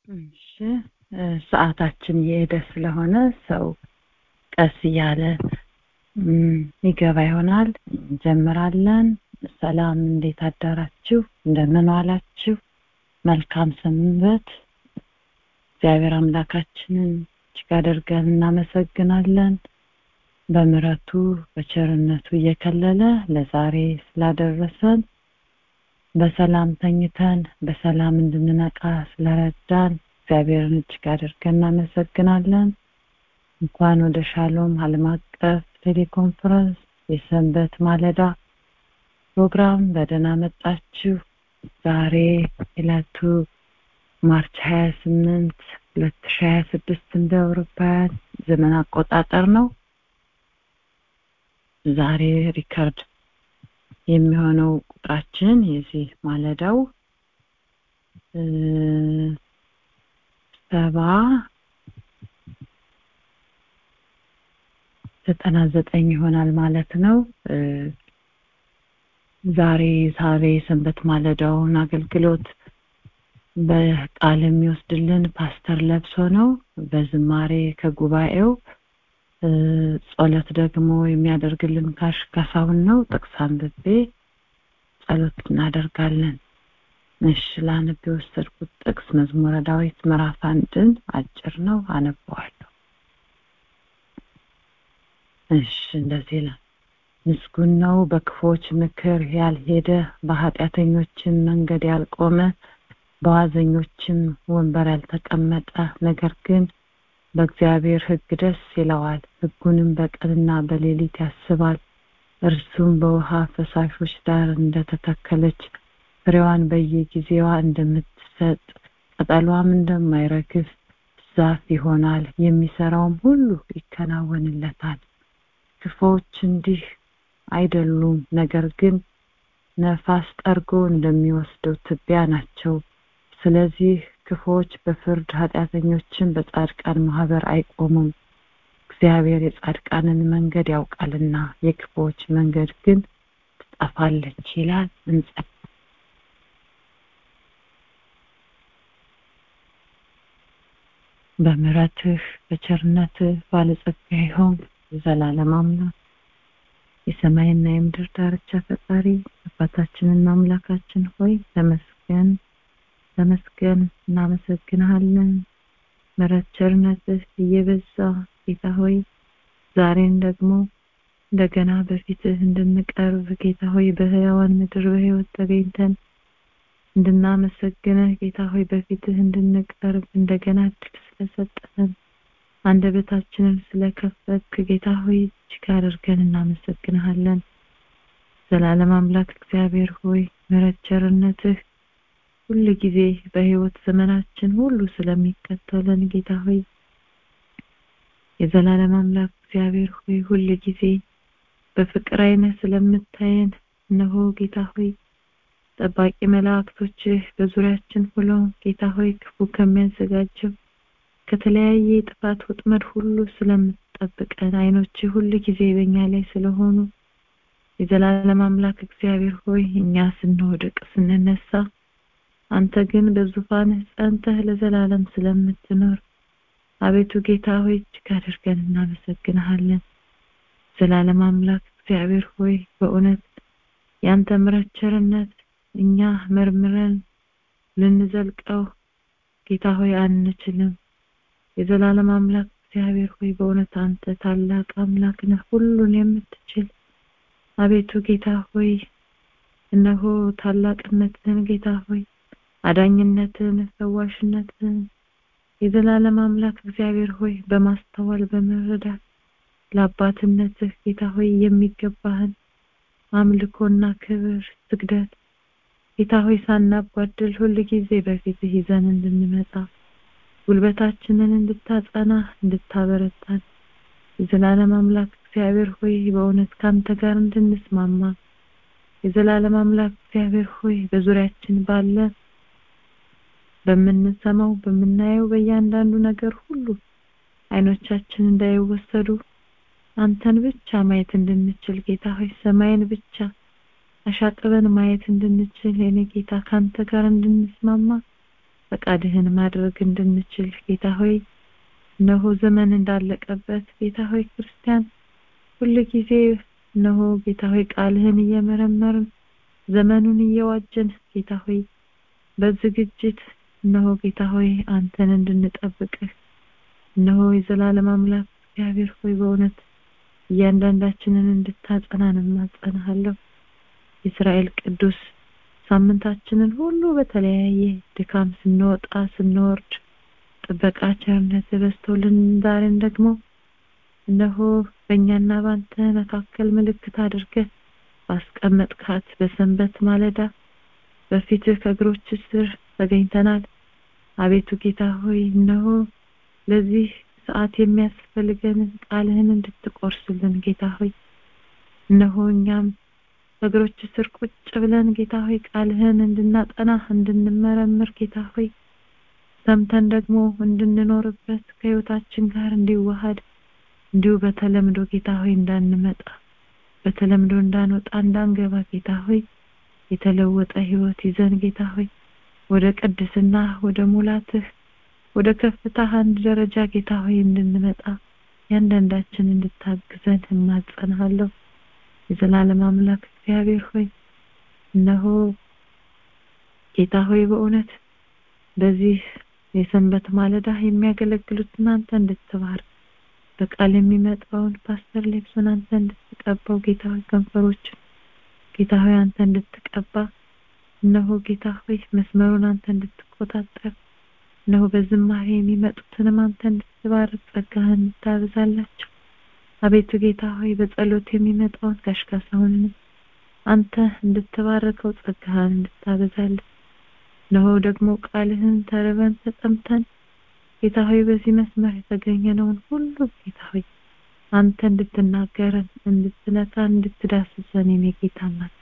እሺ ሰዓታችን እየሄደ ስለሆነ ሰው ቀስ እያለ ይገባ ይሆናል። እንጀምራለን። ሰላም፣ እንዴት አዳራችሁ? እንደምን ዋላችሁ? መልካም ሰንበት። እግዚአብሔር አምላካችንን እጅግ አድርገን እናመሰግናለን። በምሕረቱ በቸርነቱ እየከለለ ለዛሬ ስላደረሰን፣ በሰላም ተኝተን በሰላም እንድንነቃ ስለረዳን እግዚአብሔርን እጅግ አድርገን እናመሰግናለን። እንኳን ወደ ሻሎም ዓለም አቀፍ ቴሌኮንፈረንስ የሰንበት ማለዳ ፕሮግራም በደህና መጣችሁ። ዛሬ ዕለቱ ማርች 28 2026 እንደ አውሮፓውያን ዘመን አቆጣጠር ነው። ዛሬ ሪከርድ የሚሆነው ቁጥራችን የዚህ ማለዳው 99 ይሆናል ማለት ነው። ዛሬ ሰንበት ማለዳውን አገልግሎት በቃል የሚወስድልን ፓስተር ለብሶ ነው። በዝማሬ ከጉባኤው ጸሎት ደግሞ የሚያደርግልን ካሳሁን ነው። ጥቅስ አንብቤ ጸሎት እናደርጋለን። እሺ፣ ላነብ የወሰድኩት ጥቅስ መዝሙረ ዳዊት ምዕራፍ 1 አጭር ነው፣ አነበዋለሁ። እሺ፣ እንደዚህ ይላል። ምስጉን ነው በክፎች ምክር ያልሄደ፣ በኃጢአተኞችም መንገድ ያልቆመ፣ በዋዘኞችም ወንበር ያልተቀመጠ፣ ነገር ግን በእግዚአብሔር ሕግ ደስ ይለዋል፣ ሕጉንም በቀንና በሌሊት ያስባል። እርሱም በውሃ ፈሳሾች ዳር እንደተተከለች ፍሬዋን በየጊዜዋ እንደምትሰጥ ቅጠሏም እንደማይረግፍ ዛፍ ይሆናል፣ የሚሰራውም ሁሉ ይከናወንለታል። ክፉዎች እንዲህ አይደሉም፣ ነገር ግን ነፋስ ጠርጎ እንደሚወስደው ትቢያ ናቸው። ስለዚህ ክፉዎች በፍርድ ኃጢአተኞችን በጻድቃን ማህበር አይቆሙም። እግዚአብሔር የጻድቃንን መንገድ ያውቃልና የክፉዎች መንገድ ግን ትጠፋለች ይላል። እንጸልይ። በምሕረትህ በቸርነትህ ባለጸጋ ይሆን የዘላለም አምላክ፣ የሰማይና የምድር ዳርቻ ፈጣሪ አባታችንና አምላካችን ሆይ ተመስገን ተመስገን፣ እናመሰግንሃለን። ምሕረት ቸርነትህ እየበዛ ጌታ ሆይ ዛሬን ደግሞ እንደገና በፊትህ እንድንቀርብ ጌታ ሆይ በሕያዋን ምድር በሕይወት ተገኝተን እንድናመሰግንህ ጌታ ሆይ በፊትህ እንድንቀርብ እንደገና እድል ስለሰጠን አንደበታችንን ስለከፈትክ ጌታ ሆይ እጅግ አድርገን እናመሰግንሃለን። ዘላለም አምላክ እግዚአብሔር ሆይ ምሕረት ቸርነትህ ሁሉ ጊዜ በሕይወት ዘመናችን ሁሉ ስለሚከተለን ጌታ ሆይ የዘላለም አምላክ እግዚአብሔር ሆይ ሁሉ ጊዜ በፍቅር ዓይንህ ስለምታየን እነሆ ጌታ ሆይ ጠባቂ መላእክቶችህ በዙሪያችን ሁሉ ጌታ ሆይ ክፉ ከሚያዘጋጀው ከተለያየ ጥፋት ወጥመድ ሁሉ ስለምትጠብቀን ዓይኖችህ ሁሉ ጊዜ በእኛ ላይ ስለሆኑ የዘላለም አምላክ እግዚአብሔር ሆይ እኛ ስንወድቅ ስንነሳ አንተ ግን በዙፋንህ ጸንተህ ለዘላለም ስለምትኖር አቤቱ ጌታ ሆይ እጅግ አድርገን እናመሰግንሃለን። ዘላለም አምላክ እግዚአብሔር ሆይ በእውነት ያንተ ምሕረት ቸርነት እኛ መርምረን ልንዘልቀው ጌታ ሆይ አንችልም። የዘላለም አምላክ እግዚአብሔር ሆይ በእውነት አንተ ታላቅ አምላክ ነህ፣ ሁሉን የምትችል አቤቱ ጌታ ሆይ እነሆ ታላቅነትህን ጌታ ሆይ አዳኝነትህን ፈዋሽነትህን የዘላለም አምላክ እግዚአብሔር ሆይ በማስተዋል በመረዳት ለአባትነትህ ጌታ ሆይ የሚገባህን አምልኮና ክብር ስግደት ጌታ ሆይ ሳናጓድል ሁሉ ጊዜ በፊትህ ይዘን እንድንመጣ ጉልበታችንን እንድታጸና እንድታበረታን የዘላለም አምላክ እግዚአብሔር ሆይ በእውነት ካንተ ጋር እንድንስማማ የዘላለም አምላክ እግዚአብሔር ሆይ በዙሪያችን ባለ በምንሰማው በምናየው በእያንዳንዱ ነገር ሁሉ ዓይኖቻችን እንዳይወሰዱ አንተን ብቻ ማየት እንድንችል ጌታ ሆይ ሰማይን ብቻ አሻቅበን ማየት እንድንችል የኔ ጌታ ካንተ ጋር እንድንስማማ ፈቃድህን ማድረግ እንድንችል ጌታ ሆይ እነሆ ዘመን እንዳለቀበት ጌታ ሆይ ክርስቲያን ሁሉ ጊዜ እነሆ ጌታ ሆይ ቃልህን እየመረመርን ዘመኑን እየዋጀን ጌታ ሆይ በዝግጅት እነሆ ጌታ ሆይ አንተን እንድንጠብቅህ እነሆ የዘላለም አምላክ እግዚአብሔር ሆይ በእውነት እያንዳንዳችንን እንድታጸናን እንማጸንሃለሁ። የእስራኤል ቅዱስ ሳምንታችንን ሁሉ በተለያየ ድካም ስንወጣ ስንወርድ ጥበቃ ቸርነት በስቶልን ዛሬን ደግሞ እነሆ በእኛና ባንተ መካከል ምልክት አድርገህ ባስቀመጥካት በሰንበት ማለዳ በፊትህ ከእግሮች ስር ተገኝተናል። አቤቱ ጌታ ሆይ እነሆ ለዚህ ሰዓት የሚያስፈልገን ቃልህን እንድትቆርስልን ጌታ ሆይ እነሆ እኛም ከእግሮች ስር ቁጭ ብለን ጌታ ሆይ ቃልህን እንድናጠና እንድንመረምር ጌታ ሆይ ሰምተን ደግሞ እንድንኖርበት ከህይወታችን ጋር እንዲዋሃድ እንዲሁ በተለምዶ ጌታ ሆይ እንዳንመጣ በተለምዶ እንዳንወጣ እንዳንገባ ጌታ ሆይ የተለወጠ ህይወት ይዘን ጌታ ሆይ ወደ ቅድስና ወደ ሙላትህ ወደ ከፍታ አንድ ደረጃ ጌታ ሆይ እንድንመጣ ያንዳንዳችን እንድታግዘን እንማጸንሃለሁ። የዘላለም አምላክ እግዚአብሔር ሆይ እነሆ ጌታ ሆይ በእውነት በዚህ የሰንበት ማለዳ የሚያገለግሉትን አንተ እንድትባርክ በቃል የሚመጣውን ፓስተር ሌክሶን አንተ እንድትቀባው ጌታ ሆይ ከንፈሮች ጌታ ሆይ አንተ እንድትቀባ እነሆ ጌታ ሆይ መስመሩን አንተ እንድትቆጣጠር እነሆ በዝማሬ የሚመጡትንም አንተ እንድትባርክ ጸጋህን እንድታበዛላቸው አቤቱ ጌታ ሆይ በጸሎት የሚመጣውን ጋሽካሳውን አንተ እንድትባርከው ጸጋህን እንድታበዛልን እነሆ ደግሞ ቃልህን ተርበን ተጠምተን ጌታ ሆይ በዚህ መስመር የተገኘነውን ሁሉ ጌታ ሆይ አንተ እንድትናገረን እንድትነካን እንድትዳስሰን የኔ ጌታ ማለት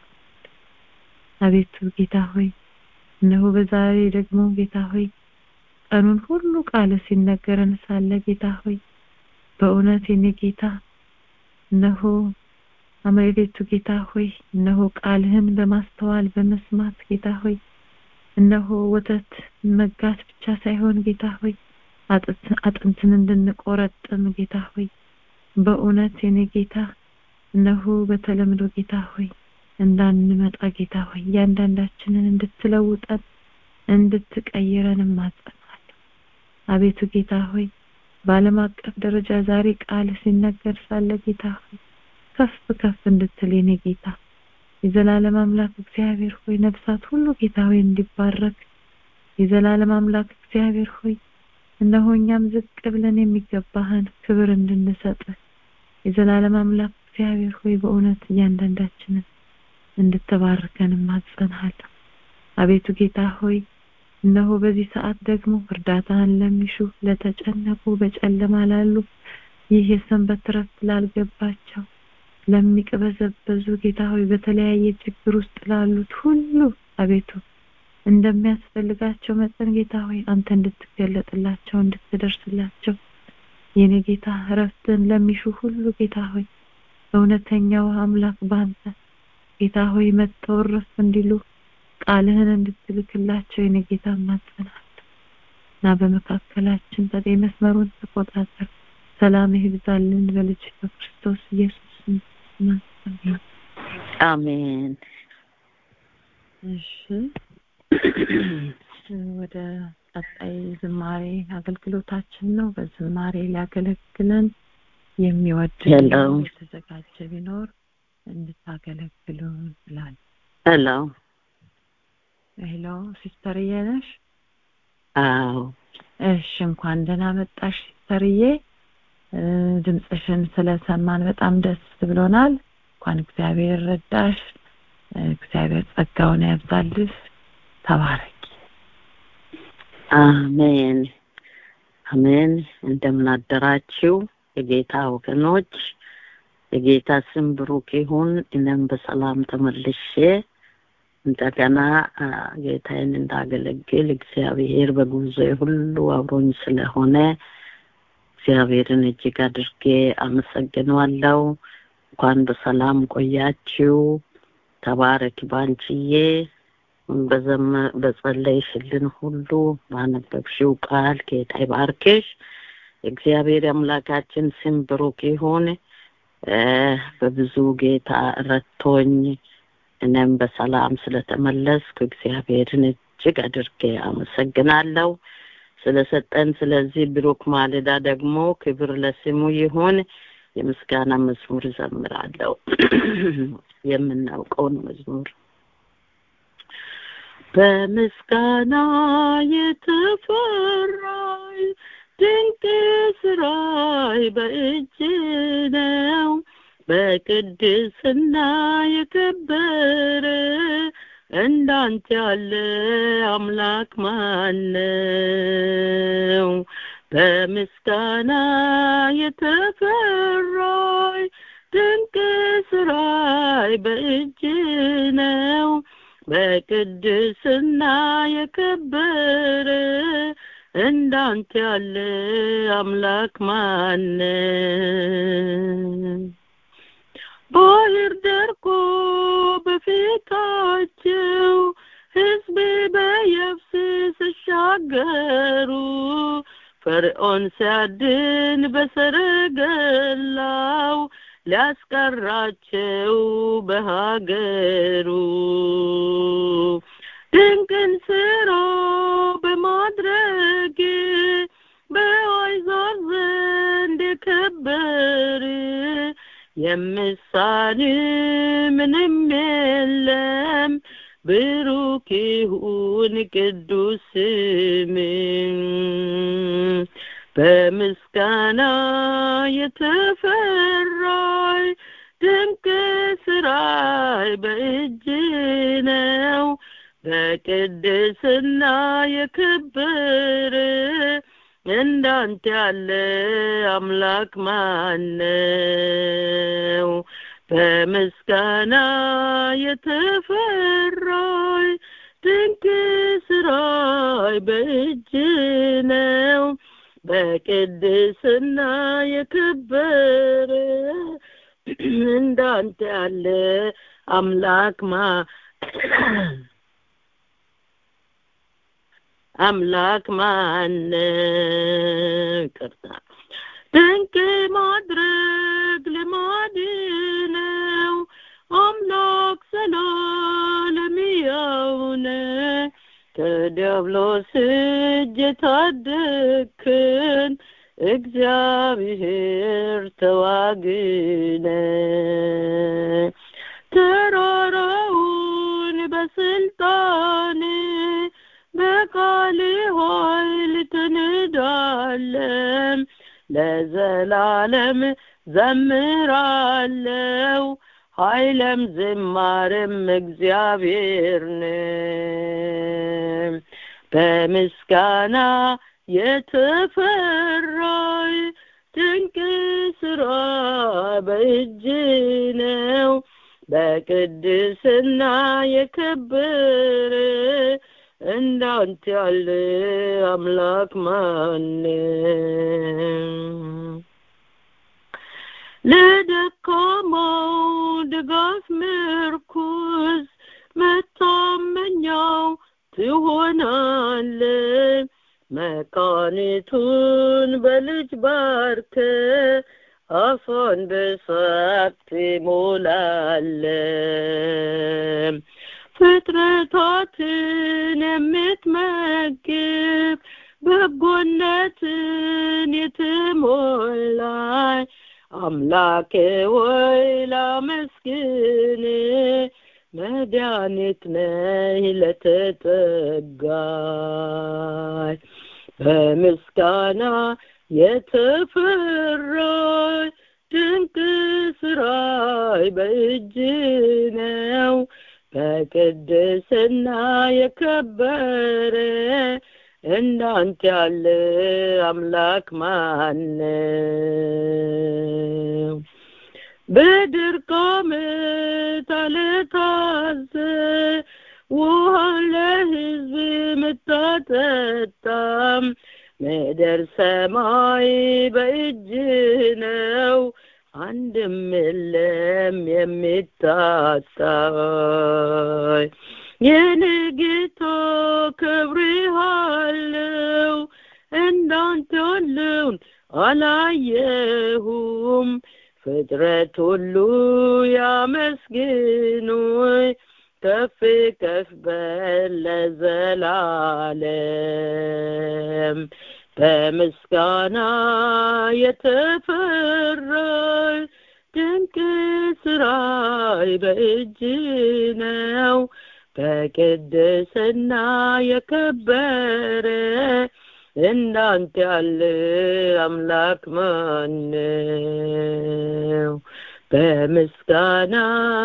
አቤቱ ጌታ ሆይ እነሆ በዛሬ ደግሞ ጌታ ሆይ ቀኑን ሁሉ ቃል ሲነገረን ሳለ ጌታ ሆይ በእውነት የኔ ጌታ እነሆ አመሬቱ ጌታ ሆይ እነሆ ቃልህን በማስተዋል በመስማት ጌታ ሆይ እነሆ ወተት መጋት ብቻ ሳይሆን ጌታ ሆይ አጥንትን እንድንቆረጥም ጌታ ሆይ በእውነት የኔ ጌታ እነሆ በተለምዶ ጌታ ሆይ እንዳንመጣ ጌታ ሆይ ያንዳንዳችንን እንድትለውጠን እንድትቀይረን ማጸናለሁ። አቤቱ ጌታ ሆይ በዓለም አቀፍ ደረጃ ዛሬ ቃል ሲነገር ሳለ ጌታ ሆይ ከፍ ከፍ እንድትል የኔ ጌታ የዘላለም አምላክ እግዚአብሔር ሆይ ነፍሳት ሁሉ ጌታ ሆይ እንዲባረክ የዘላለም አምላክ እግዚአብሔር ሆይ እነሆ እኛም ዝቅ ብለን የሚገባህን ክብር እንድንሰጥ የዘላለም አምላክ እግዚአብሔር ሆይ በእውነት እያንዳንዳችንን እንድትባርከን ማጸናለሁ። አቤቱ ጌታ ሆይ እነሆ በዚህ ሰዓት ደግሞ እርዳታን ለሚሹ ለተጨነቁ በጨለማ ላሉ ይህ የሰንበት ረፍት ላልገባቸው ለሚቀበዘበዙ ጌታ ሆይ በተለያየ ችግር ውስጥ ላሉት ሁሉ አቤቱ እንደሚያስፈልጋቸው መጠን ጌታ ሆይ አንተ እንድትገለጥላቸው እንድትደርስላቸው የኔ ጌታ ረፍትን ለሚሹ ሁሉ ጌታ ሆይ እውነተኛው አምላክ ባንተ ጌታ ሆይ መተወረፍ እንዲሉ ቃልህን እንድትልክላቸው የኔ ጌታ ማጸናለሁ እና በመካከላችን በዚህ መስመሩን ተቆጣጠር ሰላም ይብዛልን በልጅ በክርስቶስ ኢየሱስ ስም አሜን። እሺ ወደ ቀጣይ ዝማሬ አገልግሎታችን ነው። በዝማሬ ሊያገለግለን የሚወድ የተዘጋጀ ቢኖር እንድታገለግሉ ይላል። ሄሎ ሲስተርዬ ነሽ? አዎ። እሺ እንኳን ደህና መጣሽ ሲስተርዬ። ድምጽሽን ስለሰማን በጣም ደስ ብሎናል። እንኳን እግዚአብሔር ረዳሽ። እግዚአብሔር ጸጋውን ያብዛልሽ። ተባረኪ። አሜን አሜን። እንደምን አደራችሁ የጌታ ወገኖች? የጌታ ስም ብሩክ ይሁን። እኔም በሰላም ተመልሼ እንደገና ጌታዬን እንዳገለግል እግዚአብሔር በጉዞዬ ሁሉ አብሮኝ ስለሆነ እግዚአብሔርን እጅግ አድርጌ አመሰግናለሁ። እንኳን በሰላም ቆያችሁ። ተባረክ ባንቺዬ። በጸለይሽልን ሁሉ ባነበብሽው ቃል ጌታ ይባርክሽ። እግዚአብሔር አምላካችን ስም ብሩክ ይሁን። በብዙ ጌታ ረድቶኝ እኔም በሰላም ስለተመለስኩ እግዚአብሔርን እጅግ አድርጌ አመሰግናለሁ። ስለሰጠን ስለዚህ ብሩክ ማለዳ ደግሞ ክብር ለስሙ ይሁን። የምስጋና መዝሙር ዘምራለሁ። የምናውቀውን መዝሙር በምስጋና የተፈራይ ድንቅ ስራይ በእጅ ነው በቅድስና የከበረ እንዳንተ ያለ አምላክ ማን ነው? በምስጋና የተፈራይ ድንቅ ስራይ በእጅ ነው በቅድስና የከበረ እንዳንተ ያለ አምላክ ማን ነው? ባህር ደርቆ በፊታቸው ሕዝብ በየብስ ሲሻገሩ ፈርዖን ሲያድን በሰረገላው ሊያስቀራቸው በሀገሩ ድንቅን ስራ በማድረግ በአሕዛብ ዘንድ የከበረ የምሳሌ ምንም የለም ብሩክ ይሁን ቅዱስ ስምህ። በምስጋና የተፈራይ ድንቅ ስራይ በእጅ ነው በቅድስና የከበረ እንዳንተ ያለ አምላክ ማን ነው? በምስጋና የተፈራይ ድንቅ ስራይ በእጅ ነው በቅድስና የከበረ እንዳንተ ያለ አምላክ ማን ነው? ድንቅ ማድረግ ልማድ ነው አምላክ ዘላለም ሕያው ነው። ከዲያብሎስ እጅ ታደግከን እግዚአብሔር ተዋጊ ነህ። ተራራውን በስልጣን በቃል ኃይል ትንዳለህ ለዘላለም ዘምራለሁ ኃይለም ዝማሬም እግዚአብሔር ነው። በምስጋና የተፈራይ ድንቅ ስራ በእጅ ነው በቅድስና የከበረ እንዳንተ ያለ አምላክ ማን ነው? ለደካማው ድጋፍ ምርኩዝ መታመኛው ትሆናለህ። መካኒቱን በልጅ ባርከ አፏን በሳቅ ትሞላለህ። ፍጥረታትን የምትመግብ በጎነትን የተሞላይ አምላኬ ወይ ላመስግን መድኃኒት ነህ ለተጠጋኝ። በምስጋና የተፈራይ ድንቅ ስራይ በእጅ ነው በቅድስና የከበረ እንዳንተ ያለ አምላክ ማን ነው? በድርቅ ዓመት አለታዘ ውሃ ለሕዝብ የምታጠጣም ምድር ሰማይ በእጅ ነው አንድም የለም የሚታጣ። የኔ ጌታ ከብሬሃለው እንዳንተ ያለውን አላየሁም ፍጥረት ሁሉ ያመስግኑኝ ከፍ ከፍ በል ለዘላለም በምስጋና የተፈራህ ድንቅ ስራይ በእጅ ነው በቅድስና የከበረ እንዳንተ ያለ አምላክ ማን ነው በምስጋና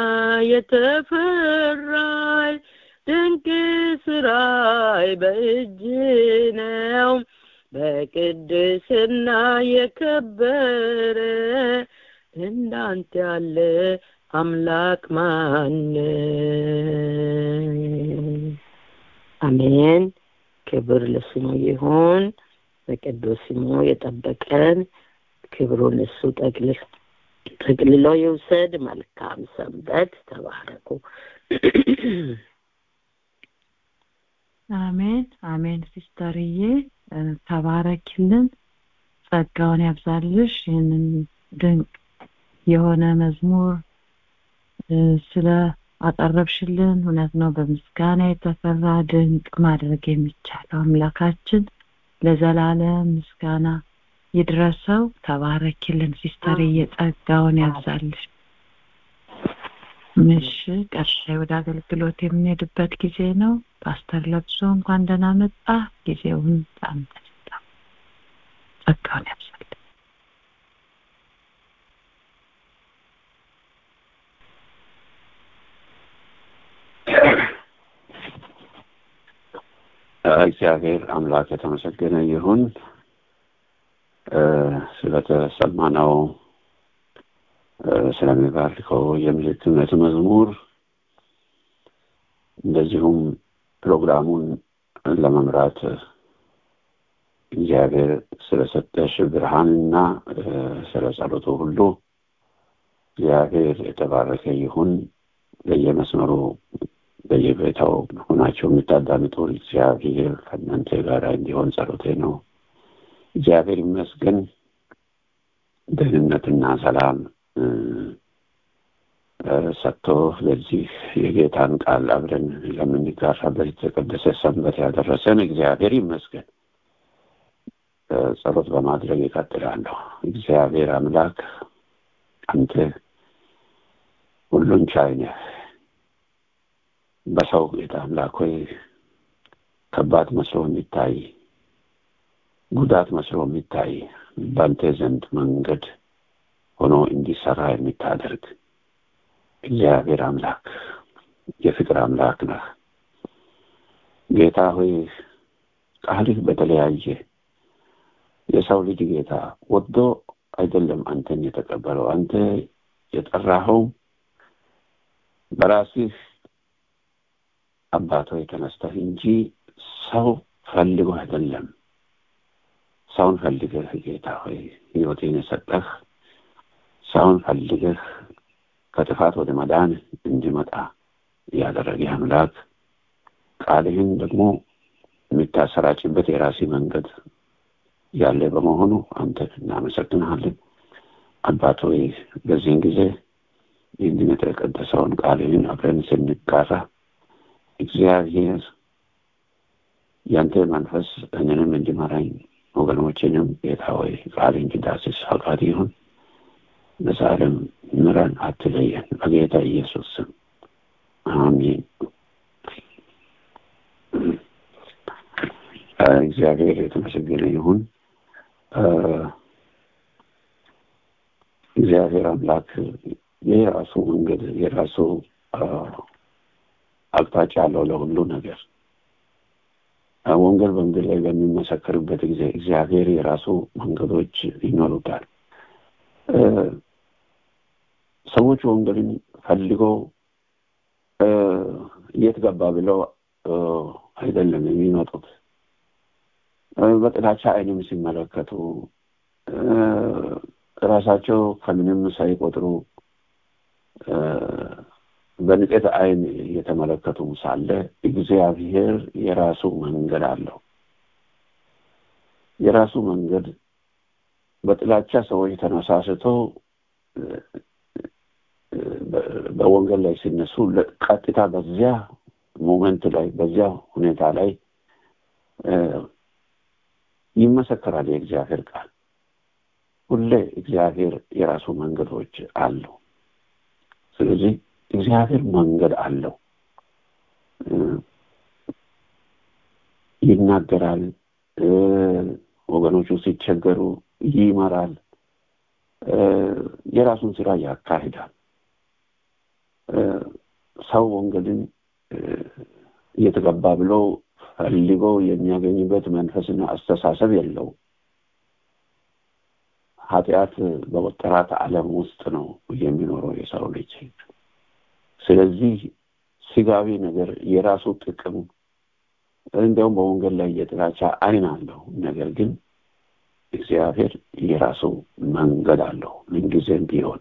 የተፈራህ ድንቅ ስራይ በእጅ ነው በቅድስና የከበረ እንዳንተ ያለ አምላክ ማን አሜን ክብር ለስሙ ይሁን በቅዱስ ስሙ የጠበቀን ክብሩን እሱ ጠቅልሎ ይውሰድ መልካም ሰንበት ተባረኩ አሜን አሜን ሲስተርዬ ተባረክልን ጸጋውን ያብዛልሽ ይህንን ድንቅ የሆነ መዝሙር ስለ አቀረብሽልን እውነት ነው በምስጋና የተፈራ ድንቅ ማድረግ የሚቻለው አምላካችን ለዘላለም ምስጋና ይድረሰው ተባረክልን ሲስተርዬ ጸጋውን ያብዛልሽ ምሽ ቀጣይ ወደ አገልግሎት የምንሄድበት ጊዜ ነው ፓስተር ለብሶ እንኳን ደህና መጣ ጊዜውን ጣምታ ጸጋውን ያብዛልሽ እግዚአብሔር አምላክ የተመሰገነ ይሁን ስለተሰማነው ስለሚባርከው የምስክርነት መዝሙር እንደዚሁም ፕሮግራሙን ለመምራት እግዚአብሔር ስለሰጠሽ ብርሃንና ስለጸሎቱ ሁሉ እግዚአብሔር የተባረከ ይሁን በየመስመሩ በየቤታው ሆናችሁ የምታዳምጡ እግዚአብሔር ከእናንተ ጋር እንዲሆን ጸሎቴ ነው እግዚአብሔር ይመስገን ደህንነትና ሰላም ሰጥቶ ለዚህ የጌታን ቃል አብረን ለምንጋራበት የተቀደሰ ሰንበት ያደረሰን እግዚአብሔር ይመስገን ጸሎት በማድረግ ይቀጥላለሁ እግዚአብሔር አምላክ አንተ ሁሉን ቻይ ነህ በሰው ጌታ አምላክ ሆይ ከባድ መስሎ የሚታይ ጉዳት መስሎ የሚታይ ባንተ ዘንድ መንገድ ሆኖ እንዲሰራ የሚታደርግ እግዚአብሔር አምላክ የፍቅር አምላክ ነህ ጌታ ሆይ ቃልህ በተለያየ የሰው ልጅ ጌታ ወዶ አይደለም አንተን የተቀበለው አንተ የጠራኸው በራስህ አባቶ የተነስተህ እንጂ ሰው ፈልጎ አይደለም ሰውን ፈልገህ ጌታ ሆይ ሕይወቴን የሰጠህ ሰውን ፈልገህ ከጥፋት ወደ መዳን እንዲመጣ ያደረገ አምላክ ቃልህን ደግሞ የምታሰራጭበት የራሴ መንገድ ያለ በመሆኑ አንተ እናመሰግናለን አባቶ ሆይ በዚህን ጊዜ ይህንን የተቀደሰውን ቃልህን አብረን ስንጋራ እግዚአብሔር ያንተ መንፈስ እኔንም እንዲመራኝ ወገኖቼንም ጌታ ሆይ ቃል እንዲዳስስ ፈቃድ ይሁን በዛሬም ምረን አትለየን በጌታ ኢየሱስ ስም አሜን እግዚአብሔር የተመሰገነ ይሁን እግዚአብሔር አምላክ የራሱ መንገድ የራሱ አቅጣጫ አለው ለሁሉ ነገር ወንጌል በምድር ላይ በሚመሰከርበት ጊዜ እግዚአብሔር የራሱ መንገዶች ይኖሩታል ሰዎች ወንጌልን ፈልገው የት ገባ ብለው አይደለም የሚመጡት በጥላቻ አይንም ሲመለከቱ ራሳቸው ከምንም ሳይቆጥሩ በንቀት አይን እየተመለከቱ ሳለ እግዚአብሔር የራሱ መንገድ አለው። የራሱ መንገድ በጥላቻ ሰዎች ተነሳስተው በወንጌል ላይ ሲነሱ ቀጥታ በዚያ ሞመንት ላይ በዚያ ሁኔታ ላይ ይመሰከራል የእግዚአብሔር ቃል። ሁሌ እግዚአብሔር የራሱ መንገዶች አለው። ስለዚህ እግዚአብሔር መንገድ አለው። ይናገራል፣ ወገኖቹ ሲቸገሩ ይመራል፣ የራሱን ስራ ያካሂዳል። ሰው ወንጌልን እየተገባ ብሎ ፈልጎ የሚያገኝበት መንፈስና አስተሳሰብ የለው። ኃጢአት በወጠራት ዓለም ውስጥ ነው የሚኖረው የሰው ልጅ። ስለዚህ ስጋዊ ነገር የራሱ ጥቅም እንደውም በወንጌል ላይ የጥላቻ አይን አለው። ነገር ግን እግዚአብሔር የራሱ መንገድ አለው ምንጊዜም ቢሆን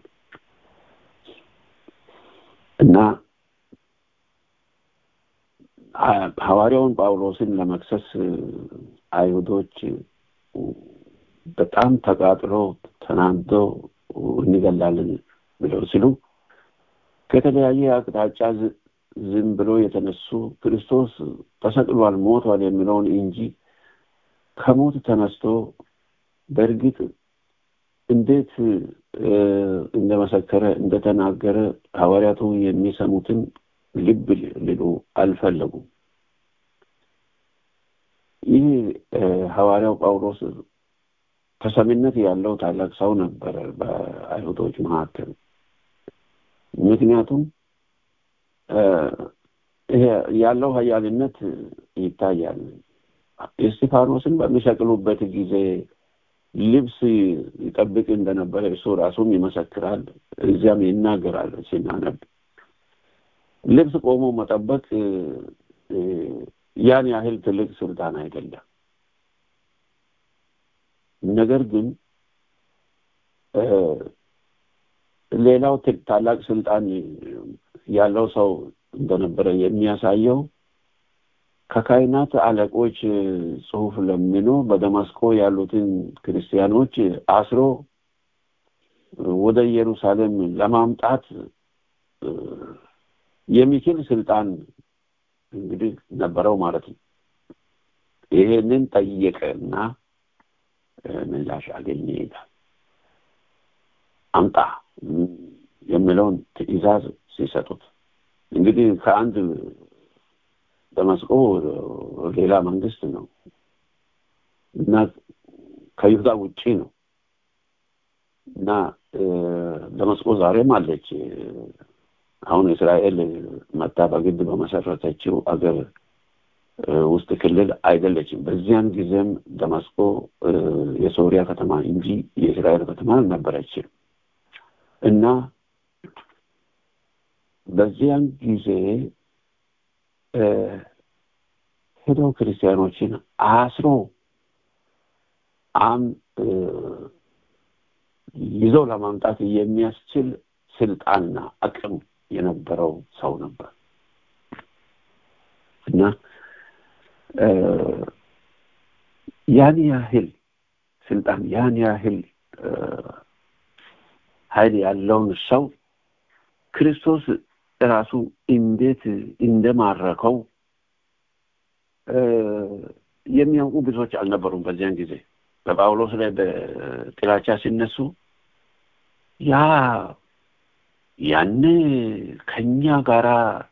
እና ሐዋርያውን ጳውሎስን ለመክሰስ አይሁዶች በጣም ተቃጥሎ ተናንደው እንገላለን ብለው ሲሉ ከተለያየ አቅጣጫ ዝም ብሎ የተነሱ ክርስቶስ ተሰቅሏል ሞቷል የሚለውን እንጂ ከሞት ተነስቶ በእርግጥ እንዴት እንደመሰከረ እንደተናገረ ሐዋርያቱ የሚሰሙትን ልብ ሊሉ አልፈለጉም። ይህ ሐዋርያው ጳውሎስ ተሰሚነት ያለው ታላቅ ሰው ነበር በአይሁዶች መካከል። ምክንያቱም ይሄ ያለው ኃያልነት ይታያል። እስጢፋኖስን በሚሰቅሉበት ጊዜ ልብስ ይጠብቅ እንደነበረ እሱ ራሱም ይመሰክራል፣ እዚያም ይናገራል ሲናነብ። ልብስ ቆሞ መጠበቅ ያን ያህል ትልቅ ስልጣን አይደለም። ነገር ግን ሌላው ታላቅ ስልጣን ያለው ሰው እንደነበረ የሚያሳየው ከካህናት አለቆች ጽሑፍ ለምኖ በደማስቆ ያሉትን ክርስቲያኖች አስሮ ወደ ኢየሩሳሌም ለማምጣት የሚችል ስልጣን እንግዲህ ነበረው ማለት ነው። ይሄንን ጠየቀና ምላሽ አገኘ ይላል። አምጣ የሚለውን ትእዛዝ ሲሰጡት እንግዲህ ከአንድ ደማስቆ ሌላ መንግስት ነው እና ከይሁዳ ውጪ ነው እና ደማስቆ ዛሬም አለች። አሁን እስራኤል መጣ በግድ በመሰረተችው አገር ውስጥ ክልል አይደለችም። በዚያን ጊዜም ደማስቆ የሶሪያ ከተማ እንጂ የእስራኤል ከተማ አልነበረችም እና በዚያን ጊዜ ሄደው ክርስቲያኖችን አስሮ ይዘው ለማምጣት የሚያስችል ስልጣንና አቅም የነበረው ሰው ነበር እና ያን ያህል ስልጣን ያን ያህል ኃይል ያለውን ሰው ክርስቶስ ራሱ እንዴት እንደማረከው የሚያውቁ ብዙዎች አልነበሩም። በዚያን ጊዜ በጳውሎስ ላይ በጥላቻ ሲነሱ ያን ከኛ ጋራ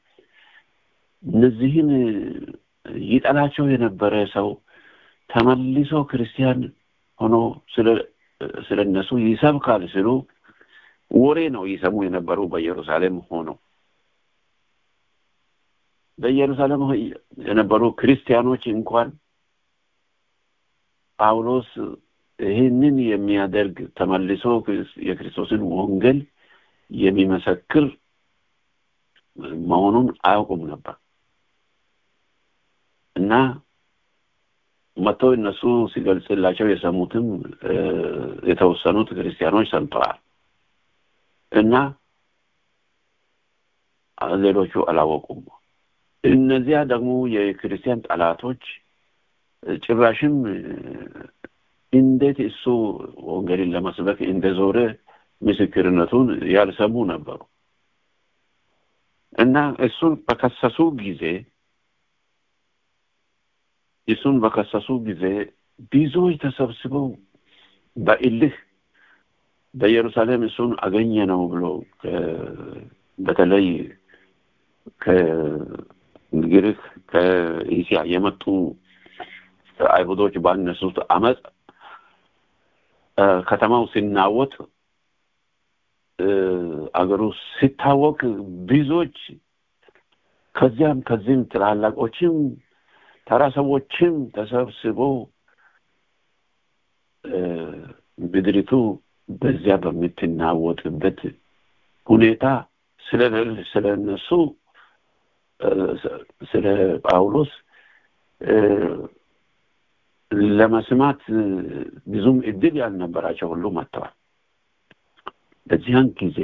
እነዚህን ይጠላቸው የነበረ ሰው ተመልሶ ክርስቲያን ሆኖ ስለነሱ ይሰብካል ሲሉ ወሬ ነው ይሰሙ የነበሩ በኢየሩሳሌም ሆኖ በኢየሩሳሌም የነበሩ ክርስቲያኖች እንኳን ጳውሎስ ይህንን የሚያደርግ ተመልሶ የክርስቶስን ወንጌል የሚመሰክር መሆኑን አያውቁም ነበር እና መጥተው እነሱ ሲገልጽላቸው የሰሙትም የተወሰኑት ክርስቲያኖች ሰምተዋል እና ሌሎቹ አላወቁም። እነዚያ ደግሞ የክርስቲያን ጠላቶች ጭራሽም እንዴት እሱ ወንጌልን ለመስበክ እንደዞረ ምስክርነቱን ያልሰሙ ነበሩ እና እሱን በከሰሱ ጊዜ ብዙዎች ተሰብስበው በእልህ በኢየሩሳሌም እሱን አገኘ ነው ብሎ በተለይ ከግሪክ ከእስያ የመጡ አይሁዶች ባነሱት አመጽ ከተማው ሲናወጥ አገሩ ሲታወቅ ብዙዎች ከዚህም ትላላቆችም ተራ ሰዎችም ተሰብስበው ምድሪቱ በዚያ በምትናወጥበት ሁኔታ ስለነሱ ስለ ጳውሎስ ለመስማት ብዙም እድል ያልነበራቸው ሁሉ መጥተዋል። በዚያን ጊዜ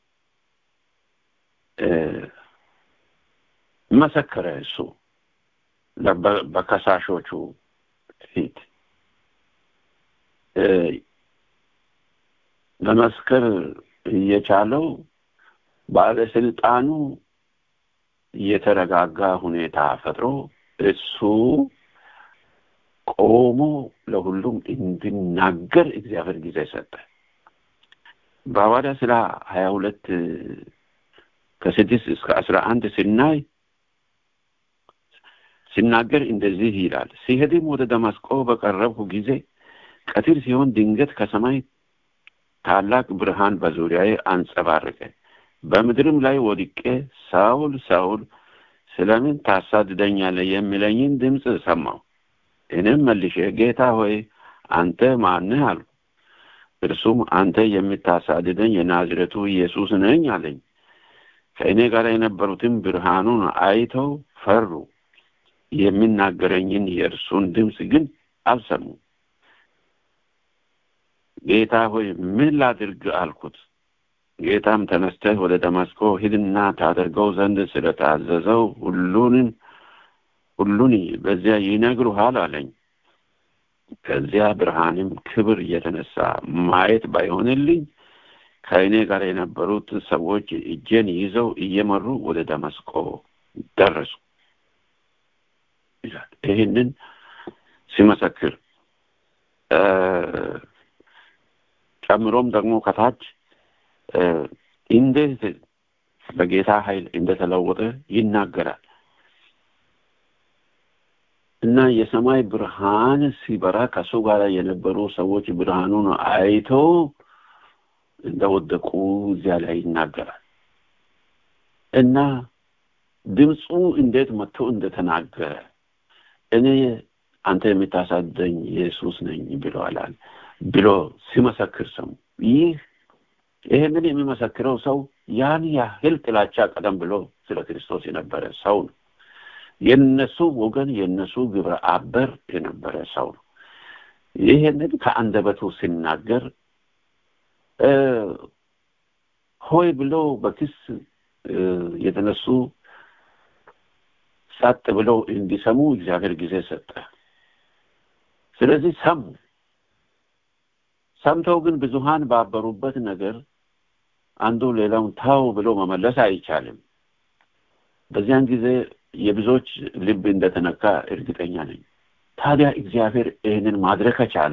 መሰከረ እሱ በከሳሾቹ ፊት ለመስከር የቻለው ባለስልጣኑ የተረጋጋ ሁኔታ ፈጥሮ እሱ ቆሞ ለሁሉም እንዲናገር እግዚአብሔር ጊዜ ሰጠ። በሐዋርያት ሥራ 22 ከ6 እስከ 11 ሲናገር እንደዚህ ይላል። ሲሄድም ወደ ደማስቆ በቀረብኩ ጊዜ ቀትር ሲሆን ድንገት ከሰማይ ታላቅ ብርሃን በዙሪያዬ አንጸባረቀ። በምድርም ላይ ወድቄ ሳውል ሳውል ስለምን ታሳድደኛለህ የሚለኝን ድምፅ ሰማሁ። እኔም መልሼ ጌታ ሆይ አንተ ማን ነህ አልኩ። እርሱም አንተ የምታሳድደኝ የናዝሬቱ ኢየሱስ ነኝ አለኝ። ከእኔ ጋር የነበሩትም ብርሃኑን አይተው ፈሩ፣ የሚናገረኝን የእርሱን ድምፅ ግን አልሰሙም። ጌታ ሆይ ምን ላድርግ አልኩት። ጌታም ተነስተህ ወደ ደማስቆ ሂድና ታደርገው ዘንድ ስለታዘዘው ሁሉን በዚያ ይነግሩሃል አለኝ። ከዚያ ብርሃንም ክብር የተነሳ ማየት ባይሆንልኝ ከእኔ ጋር የነበሩት ሰዎች እጄን ይዘው እየመሩ ወደ ደማስቆ ደረሱ ይላል። ይህንን ሲመሰክር ጨምሮም ደግሞ ከታች እንዴት በጌታ ኃይል እንደተለወጠ ይናገራል እና የሰማይ ብርሃን ሲበራ ከሱ ጋር የነበሩ ሰዎች ብርሃኑን አይተው እንደወደቁ እዚያ ላይ ይናገራል እና ድምፁ እንዴት መጥቶ እንደተናገረ እኔ አንተ የምታሳድደኝ ኢየሱስ ነኝ ብሎ ሲመሰክር ሰሙ። ይሄንን የሚመሰክረው ሰው ያን ያህል ጥላቻ ቀደም ብሎ ስለ ክርስቶስ የነበረ ሰው ነው። የነሱ ወገን የነሱ ግብረ አበር የነበረ ሰው ነው። ይሄንን ከአንደበቱ ሲናገር ሆይ ብሎ በክስ የተነሱ ሳጥ ብለው እንዲሰሙ እግዚአብሔር ጊዜ ሰጠ። ስለዚህ ሰምተው ግን ብዙሃን ባበሩበት ነገር አንዱ ሌላውን ታው ብሎ መመለስ አይቻልም። በዚያን ጊዜ የብዙዎች ልብ እንደተነካ እርግጠኛ ነኝ። ታዲያ እግዚአብሔር ይህንን ማድረግ ከቻለ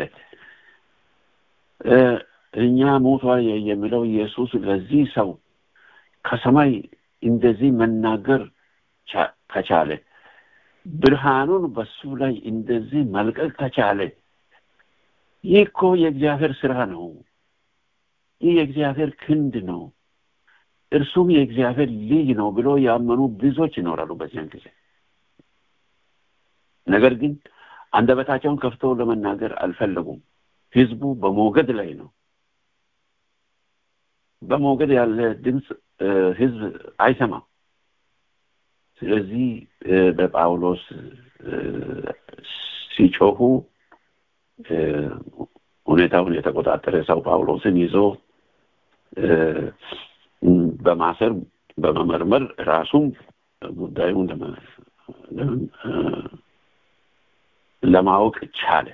እኛ ሞቷል የሚለው ኢየሱስ ለዚህ ሰው ከሰማይ እንደዚህ መናገር ከቻለ ብርሃኑን በሱ ላይ እንደዚህ መልቀቅ ከቻለ ይህ እኮ የእግዚአብሔር ስራ ነው። ይህ የእግዚአብሔር ክንድ ነው። እርሱም የእግዚአብሔር ልጅ ነው ብሎ ያመኑ ብዙዎች ይኖራሉ በዚያን ጊዜ። ነገር ግን አንደበታቸውን ከፍተው ለመናገር አልፈለጉም። ህዝቡ በሞገድ ላይ ነው። በሞገድ ያለ ድምፅ ህዝብ አይሰማም። ስለዚህ በጳውሎስ ሲጮሁ ሁኔታውን የተቆጣጠረ ሰው ጳውሎስን ይዞ በማሰር በመመርመር ራሱም ጉዳዩን ለማወቅ ቻለ።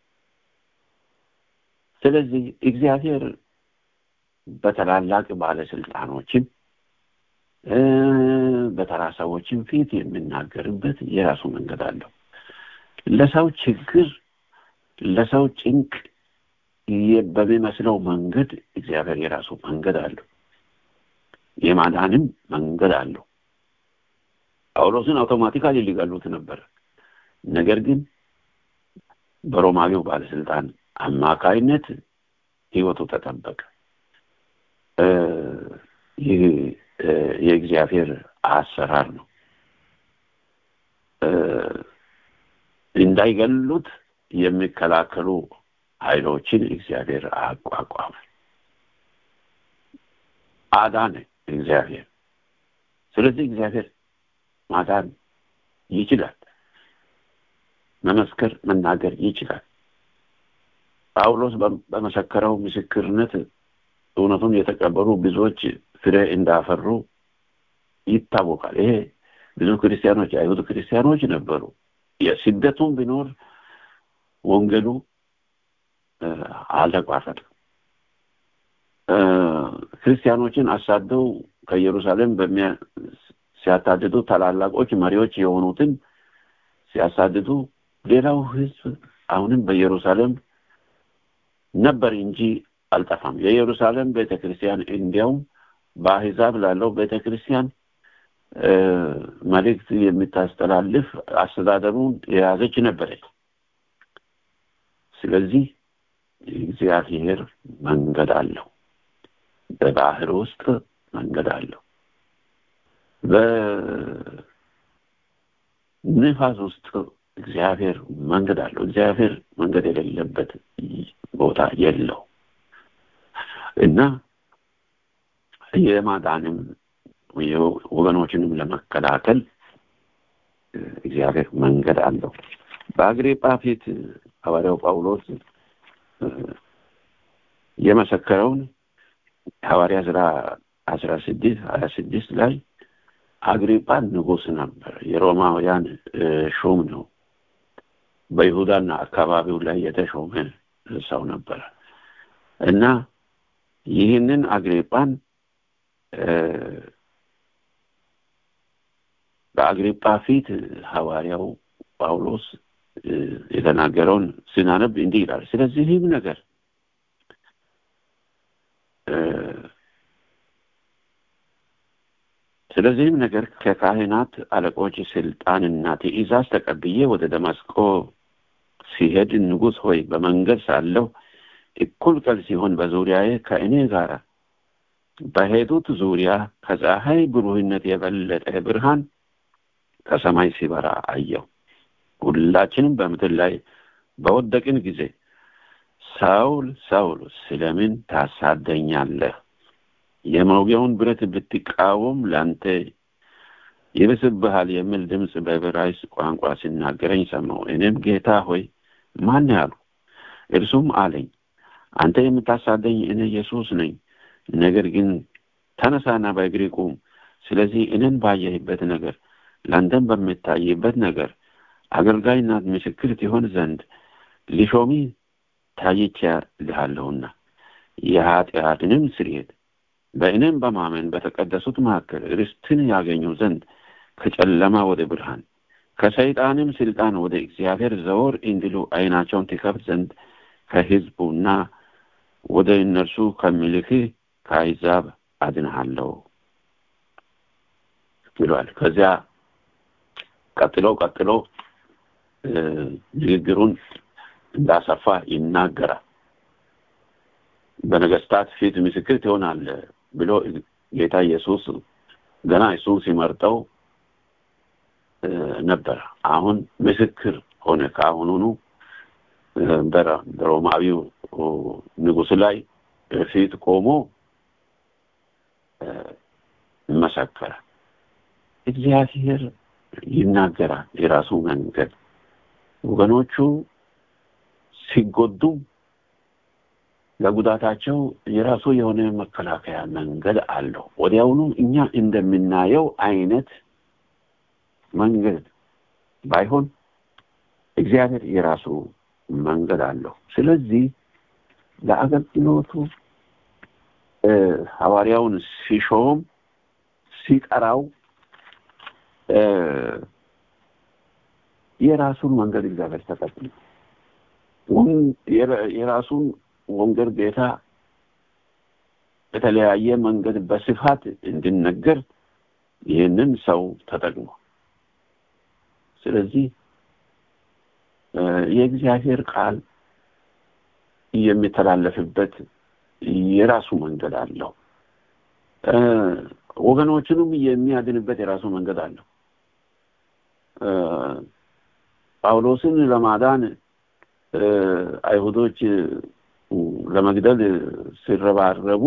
ስለዚህ እግዚአብሔር በተላላቅ ባለስልጣኖችም በተራ ሰዎችም ፊት የሚናገርበት የራሱ መንገድ አለው። ለሰው ችግር ለሰው ጭንቅ በሚመስለው መንገድ እግዚአብሔር የራሱ መንገድ አለው። የማዳንም መንገድ አለው። ጳውሎስን አውቶማቲካሊ ሊገሉት ነበር። ነገር ግን በሮማዊው ባለስልጣን አማካይነት ሕይወቱ ተጠበቀ። ይህ የእግዚአብሔር አሰራር ነው። እንዳይገሉት የሚከላከሉ ኃይሎችን እግዚአብሔር አቋቋመ፣ አዳነ እግዚአብሔር። ስለዚህ እግዚአብሔር ማዳን ይችላል፣ መመስከር መናገር ይችላል። ጳውሎስ በመሰከረው ምስክርነት እውነቱን የተቀበሉ ብዙዎች ፍሬ እንዳፈሩ ይታወቃል። ይሄ ብዙ ክርስቲያኖች አይሁድ ክርስቲያኖች ነበሩ። የስደቱም ቢኖር ወንጌሉ አልተቋረጠም። ክርስቲያኖችን አሳደው ከኢየሩሳሌም ሲያሳድዱ ታላላቆች መሪዎች የሆኑትን ሲያሳድዱ ሌላው ሕዝብ አሁንም በኢየሩሳሌም ነበር እንጂ አልጠፋም። የኢየሩሳሌም ቤተክርስቲያን እንዲያውም በአሕዛብ ላለው ቤተክርስቲያን መልእክት የምታስተላልፍ አስተዳደሩን የያዘች ነበረች። ስለዚህ እግዚአብሔር መንገድ አለው፣ በባህር ውስጥ መንገድ አለው፣ በንፋስ ውስጥ እግዚአብሔር መንገድ አለው። እግዚአብሔር መንገድ የሌለበት ቦታ የለው እና የማዳንም ወገኖችንም ለመከላከል እግዚአብሔር መንገድ አለው። በአግሪጳ ፊት ሐዋርያው ጳውሎስ የመሰከረውን ሐዋርያ ሥራ 16:26 ላይ አግሪጳ ንጉሥ ነበር፣ የሮማውያን ሹም ነው። በይሁዳና አካባቢው ላይ የተሾመ ሰው ነበር እና ይህንን አግሪጳን በአግሪጳ ፊት ሐዋርያው ጳውሎስ የተናገረውን ስናነብ እንዲህ ይላል። ስለዚህም ነገር ከካህናት አለቆች ስልጣንና ትእዛዝ ተቀብዬ ወደ ደማስቆ ሲሄድ ንጉሥ ሆይ በመንገድ ሳለሁ እኩል ቀን ሲሆን በዙሪያዬ ከእኔ ጋር በሄዱት ዙሪያ ከፀሐይ ብሩህነት የበለጠ ብርሃን ከሰማይ ሲበራ አየሁ። ሁላችንም በምድር ላይ በወደቅን ጊዜ ሳውል ሳውል ስለምን ታሳደኛለህ? የመውጊያውን ብረት ብትቃወም ላንተ ይብስብሃል የሚል ድምፅ በዕብራይስጥ ቋንቋ ሲናገረኝ ሰማሁ። እኔም ጌታ ሆይ ማን ያሉ? እርሱም አለኝ አንተ የምታሳደኝ እኔ ኢየሱስ ነኝ። ነገር ግን ተነሳና በእግርህ ቁም። ስለዚህ እኔን ባየህበት ነገር ላንተም በምታይበት ነገር አገልጋይና ምስክር ትሆን ዘንድ ሊሾሚ ታይቼልሃለሁና የኃጢአትንም ስርየት በእኔም በማመን በተቀደሱት መካከል ርስትን ያገኙ ዘንድ ከጨለማ ወደ ብርሃን ከሰይጣንም ስልጣን ወደ እግዚአብሔር ዘወር እንዲሉ ዓይናቸውን ትከፍት ዘንድ ከሕዝቡና ወደ እነርሱ ከሚልክህ ከአሕዛብ አድንሃለሁ ብሏል። ከዚያ ቀጥሎ ንግግሩን እንዳሰፋ ይናገራል። በነገስታት ፊት ምስክር ትሆናለህ ብሎ ጌታ ኢየሱስ ገና እሱን ሲመርጠው ነበር። አሁን ምስክር ሆነ። ከአሁኑኑ በሮማዊው ንጉሥ ላይ ፊት ቆሞ መሰከረ። እግዚአብሔር ይናገራል የራሱ መንገድ። ወገኖቹ ሲጎዱ ለጉዳታቸው የራሱ የሆነ መከላከያ መንገድ አለው። ወዲያውኑ እኛ እንደምናየው አይነት መንገድ ባይሆን እግዚአብሔር የራሱ መንገድ አለው። ስለዚህ ለአገልግሎቱ ሐዋርያውን ሲሾም ሲጠራው የራሱን መንገድ እግዚአብሔር ተጠቅሞ የራሱን ወንጌል ጌታ በተለያየ መንገድ በስፋት እንዲነገር ይህንን ሰው ተጠቅሞ ስለዚህ የእግዚአብሔር ቃል የሚተላለፍበት የራሱ መንገድ አለው። ወገኖችንም የሚያድንበት የራሱ መንገድ አለው። ጳውሎስን ለማዳን አይሁዶች ለመግደል ሲረባረቡ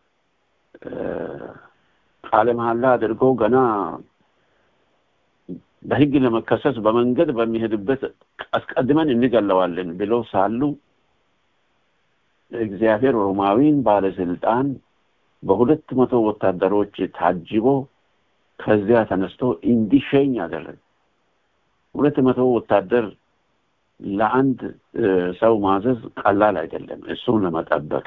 ቃለ መሐላ አድርገው ገና በሕግ ለመከሰስ በመንገድ በሚሄድበት አስቀድመን እንገለዋለን ብለው ሳሉ እግዚአብሔር ሮማዊን ባለስልጣን በ200 ወታደሮች ታጅቦ ከዚያ ተነስቶ እንዲሸኝ አደረገ። 200 ወታደር ለአንድ ሰው ማዘዝ ቀላል አይደለም። እሱን ለመጠበቅ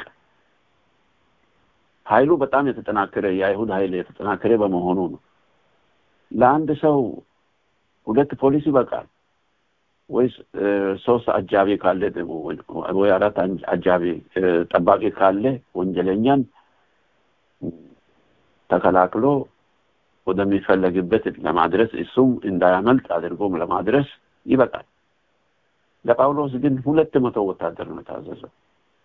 ኃይሉ በጣም የተጠናከረ የአይሁድ ኃይል የተጠናከረ በመሆኑ ነው። ለአንድ ሰው 2 ፖሊስ ይበቃል ወይስ 3 አጃቢ ካለ ደግሞ ወይ 4 አጃቢ ጠባቂ ካለ ወንጀለኛን ተከላክሎ ወደሚፈለግበት ለማድረስ እሱም እንዳያመልጥ አድርጎም ለማድረስ ይበቃል። ለጳውሎስ ግን 200 ወታደር ነው ታዘዘው።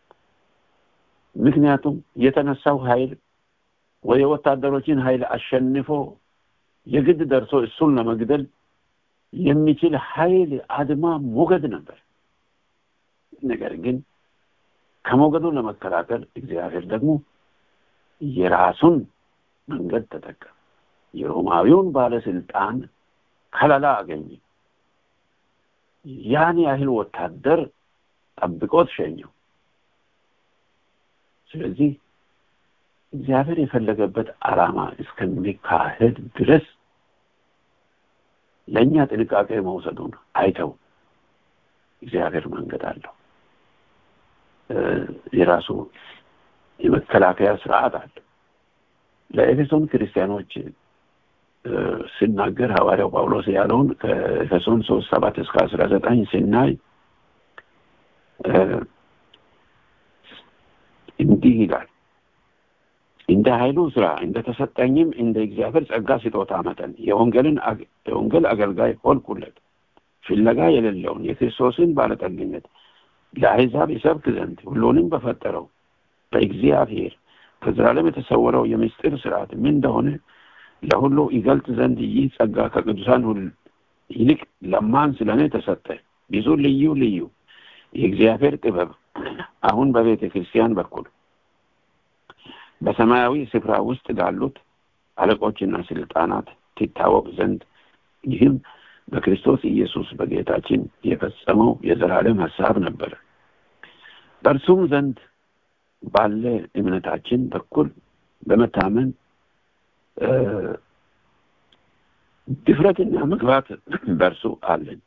ምክንያቱም የተነሳው ኃይል ወይ ወታደሮችን ኃይል አሸንፎ የግድ ደርሶ እሱን ለመግደል የሚችል ኃይል አድማ ሞገድ ነበር። ነገር ግን ከሞገዱ ለመከላከል እግዚአብሔር ደግሞ የራሱን መንገድ ተጠቀመ። የሮማዊውን ባለስልጣን ከለላ አገኘ። ያን ያህል ወታደር ጠብቆት ሸኘው። ስለዚህ እግዚአብሔር የፈለገበት ዓላማ እስከሚካሄድ ድረስ ለኛ ጥንቃቄ መውሰዱን አይተው እግዚአብሔር መንገድ አለው። የራሱ የመከላከያ ስርዓት አለ። ለኤፌሶን ክርስቲያኖች ሲናገር ሐዋርያው ጳውሎስ ያለውን ከኤፌሶን 3:7-19 ሲናይ እንዲህ ይላል። እንደ ኃይሉ ስራ እንደተሰጠኝም እንደ እግዚአብሔር ጸጋ ስጦታ መጠን የወንጌል አገልጋይ ሆንኩለት። ፍለጋ የሌለውን የክርስቶስን ባለጠግነት ለአሕዛብ ይሰብክ ዘንድ ሁሉንም በፈጠረው በእግዚአብሔር ከዘላለም የተሰወረው የምስጢር ስርዓት ምን እንደሆነ ለሁሉ ይገልጥ ዘንድ ይህ ጸጋ ከቅዱሳን ሁሉ ይልቅ ለማን ስለኔ ተሰጠ። ብዙ ልዩ ልዩ የእግዚአብሔር ጥበብ አሁን በቤተ ክርስቲያን በኩል በሰማያዊ ስፍራ ውስጥ ላሉት አለቆችና ስልጣናት ትታወቅ ዘንድ ይህም በክርስቶስ ኢየሱስ በጌታችን የፈጸመው የዘላለም ሐሳብ ነበር። በእርሱም ዘንድ ባለ እምነታችን በኩል በመታመን ድፍረትና መግባት በእርሱ አለን።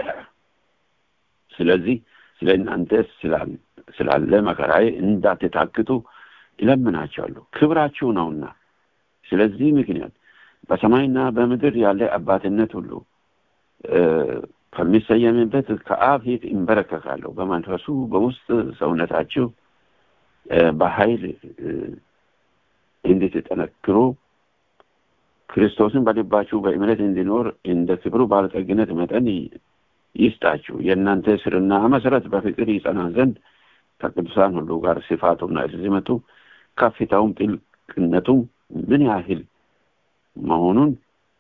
ስለዚህ ስለ እናንተ ስላለ መከራዬ እንዳትታክቱ እለምናችኋለሁ፣ ክብራችሁ ነውና። ስለዚህ ምክንያት በሰማይና በምድር ያለ አባትነት ሁሉ ከሚሰየምበት ከአብ ፊት እንበረከካለሁ። በመንፈሱ በውስጥ ሰውነታችሁ በኃይል እንድትጠነክሩ ክርስቶስን በልባችሁ በእምነት እንዲኖር እንደ ክብሩ ባለጠግነት መጠን ይስጣችሁ። የእናንተ ስርና መሰረት በፍቅር ይጸና ዘንድ ከቅዱሳን ሁሉ ጋር ስፋቱና ርዝመቱ ከፍታውም ጥልቅነቱም ምን ያህል መሆኑን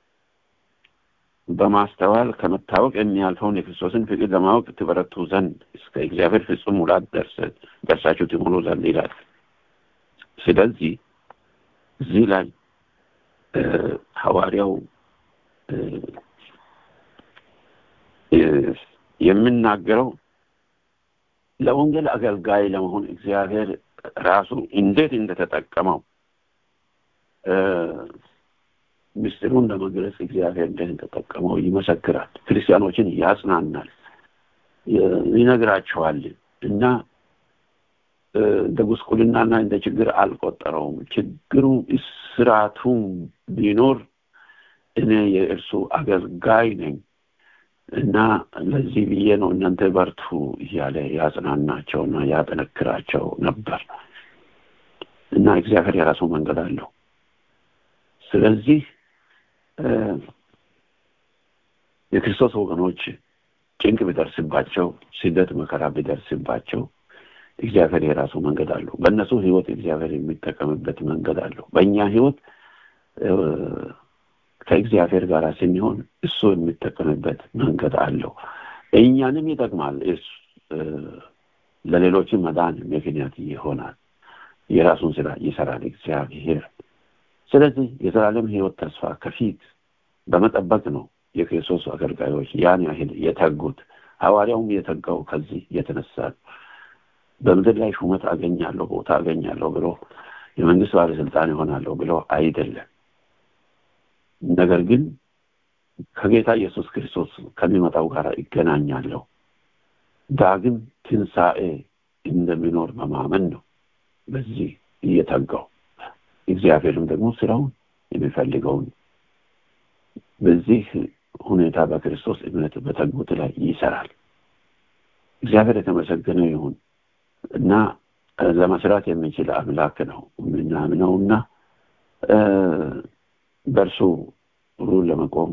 በማስተዋል ከመታወቅ የሚያልፈውን የክርስቶስን ፍቅር ለማወቅ ትበረቱ ዘንድ እስከ እግዚአብሔር ፍጹም ሙላት ደርሳችሁ ትሞሉ ዘንድ ይላል። ስለዚህ እዚህ ላይ ሐዋርያው የምናገረው ለወንጌል አገልጋይ ለመሆን እግዚአብሔር ራሱ እንዴት እንደተጠቀመው ምስጢሩን ለመግለጽ እግዚአብሔር እንዴት እንደተጠቀመው ይመሰክራል። ክርስቲያኖችን ያጽናናል፣ ይነግራቸዋል እና እንደ ጉስቁልናና እንደ ችግር አልቆጠረውም። ችግሩ እስራቱ ቢኖር እኔ የእርሱ አገልጋይ ነኝ እና ለዚህ ብዬ ነው እናንተ በርቱ እያለ ያጽናናቸውና ያጠነክራቸው ነበር እና እግዚአብሔር የራሱ መንገድ አለው። ስለዚህ የክርስቶስ ወገኖች ጭንቅ ቢደርስባቸው፣ ስደት መከራ ቢደርስባቸው እግዚአብሔር የራሱ መንገድ አለው። በእነሱ ህይወት እግዚአብሔር የሚጠቀምበት መንገድ አለው። በእኛ ህይወት ከእግዚአብሔር ጋር ስንሆን እሱ የሚጠቀምበት መንገድ አለው። እኛንም ይጠቅማል። ለሌሎችም መዳን ምክንያት ይሆናል። የራሱን ስራ ይሰራል እግዚአብሔር። ስለዚህ የዘላለም ህይወት ተስፋ ከፊት በመጠበቅ ነው የክርስቶስ አገልጋዮች ያን ያህል የተጉት። ሐዋርያውም የተጋው ከዚህ የተነሳ በምድር ላይ ሹመት አገኛለሁ፣ ቦታ አገኛለሁ ብሎ የመንግስት ባለስልጣን ይሆናለሁ ብሎ አይደለም። ነገር ግን ከጌታ ኢየሱስ ክርስቶስ ከሚመጣው ጋር ይገናኛለሁ፣ ዳግም ትንሣኤ እንደሚኖር በማመን ነው በዚህ እየተጋው። እግዚአብሔርም ደግሞ ስራውን የሚፈልገውን በዚህ ሁኔታ በክርስቶስ እምነት በተጉት ላይ ይሰራል። እግዚአብሔር የተመሰገነ ይሁን እና ለመስራት የሚችል አምላክ ነው ምናምነውና በእርሱ ለመቆም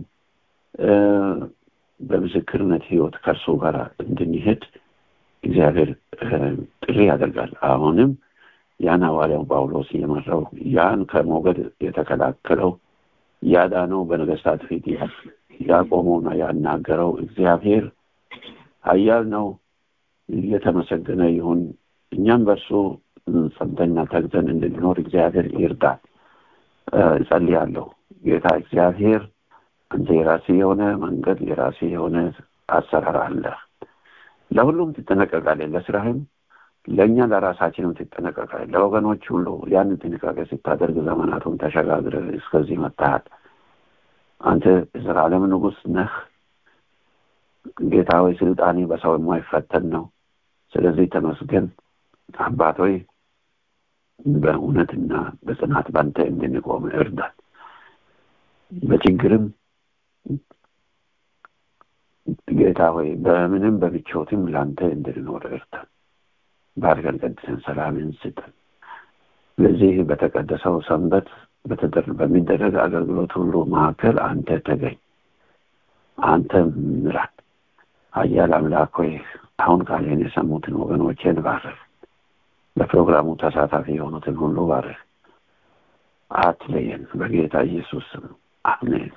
በምስክርነት ህይወት ከእርሱ ጋር እንድንሄድ እግዚአብሔር ጥሪ ያደርጋል። አሁንም ያን ሐዋርያው ጳውሎስ የመራው ያን ከሞገድ የተከላከለው ያዳነው በነገስታት ፊት ያቆመውና ያናገረው እግዚአብሔር ኃያል ነው። የተመሰገነ ይሁን። እኛም በእርሱ ጸንተንና ተግተን እንድንኖር እግዚአብሔር ይርዳል። እጸልያለሁ። ጌታ እግዚአብሔር አንተ የራስህ የሆነ መንገድ የራስህ የሆነ አሰራር አለ። ለሁሉም ትጠነቀቃለህ፣ ለስራህም ለእኛ ለራሳችንም ትጠነቀቃለህ። ለወገኖች ሁሉ ያንን ጥንቃቄ ስታደርግ ዘመናቱን ተሸጋግረህ እስከዚህ መጥተሃል። አንተ የዘላለም ንጉሥ ነህ ጌታ ሆይ። ስልጣኔ በሰው የማይፈተን ነው። ስለዚህ ተመስገን አባት ሆይ። በእውነትና በጽናት ባንተ እንድንቆም እርዳን። በችግርም ጌታ ሆይ በምንም በምቾትም ላንተ እንድንኖር እርዳን። ባርከን ቀድሰን ሰላምን ስጠን። ለዚህ በተቀደሰው ሰንበት በሚደረግ አገልግሎት ሁሉ መካከል አንተ ተገኝ፣ አንተ ምራን። ኃያል አምላክ ሆይ አሁን ቃልህን የሰሙትን ወገኖቼን ባርክ። በፕሮግራሙ ተሳታፊ የሆኑትን ሁሉ ባርክ። አትለየን። በጌታ ኢየሱስ ስም አሜን።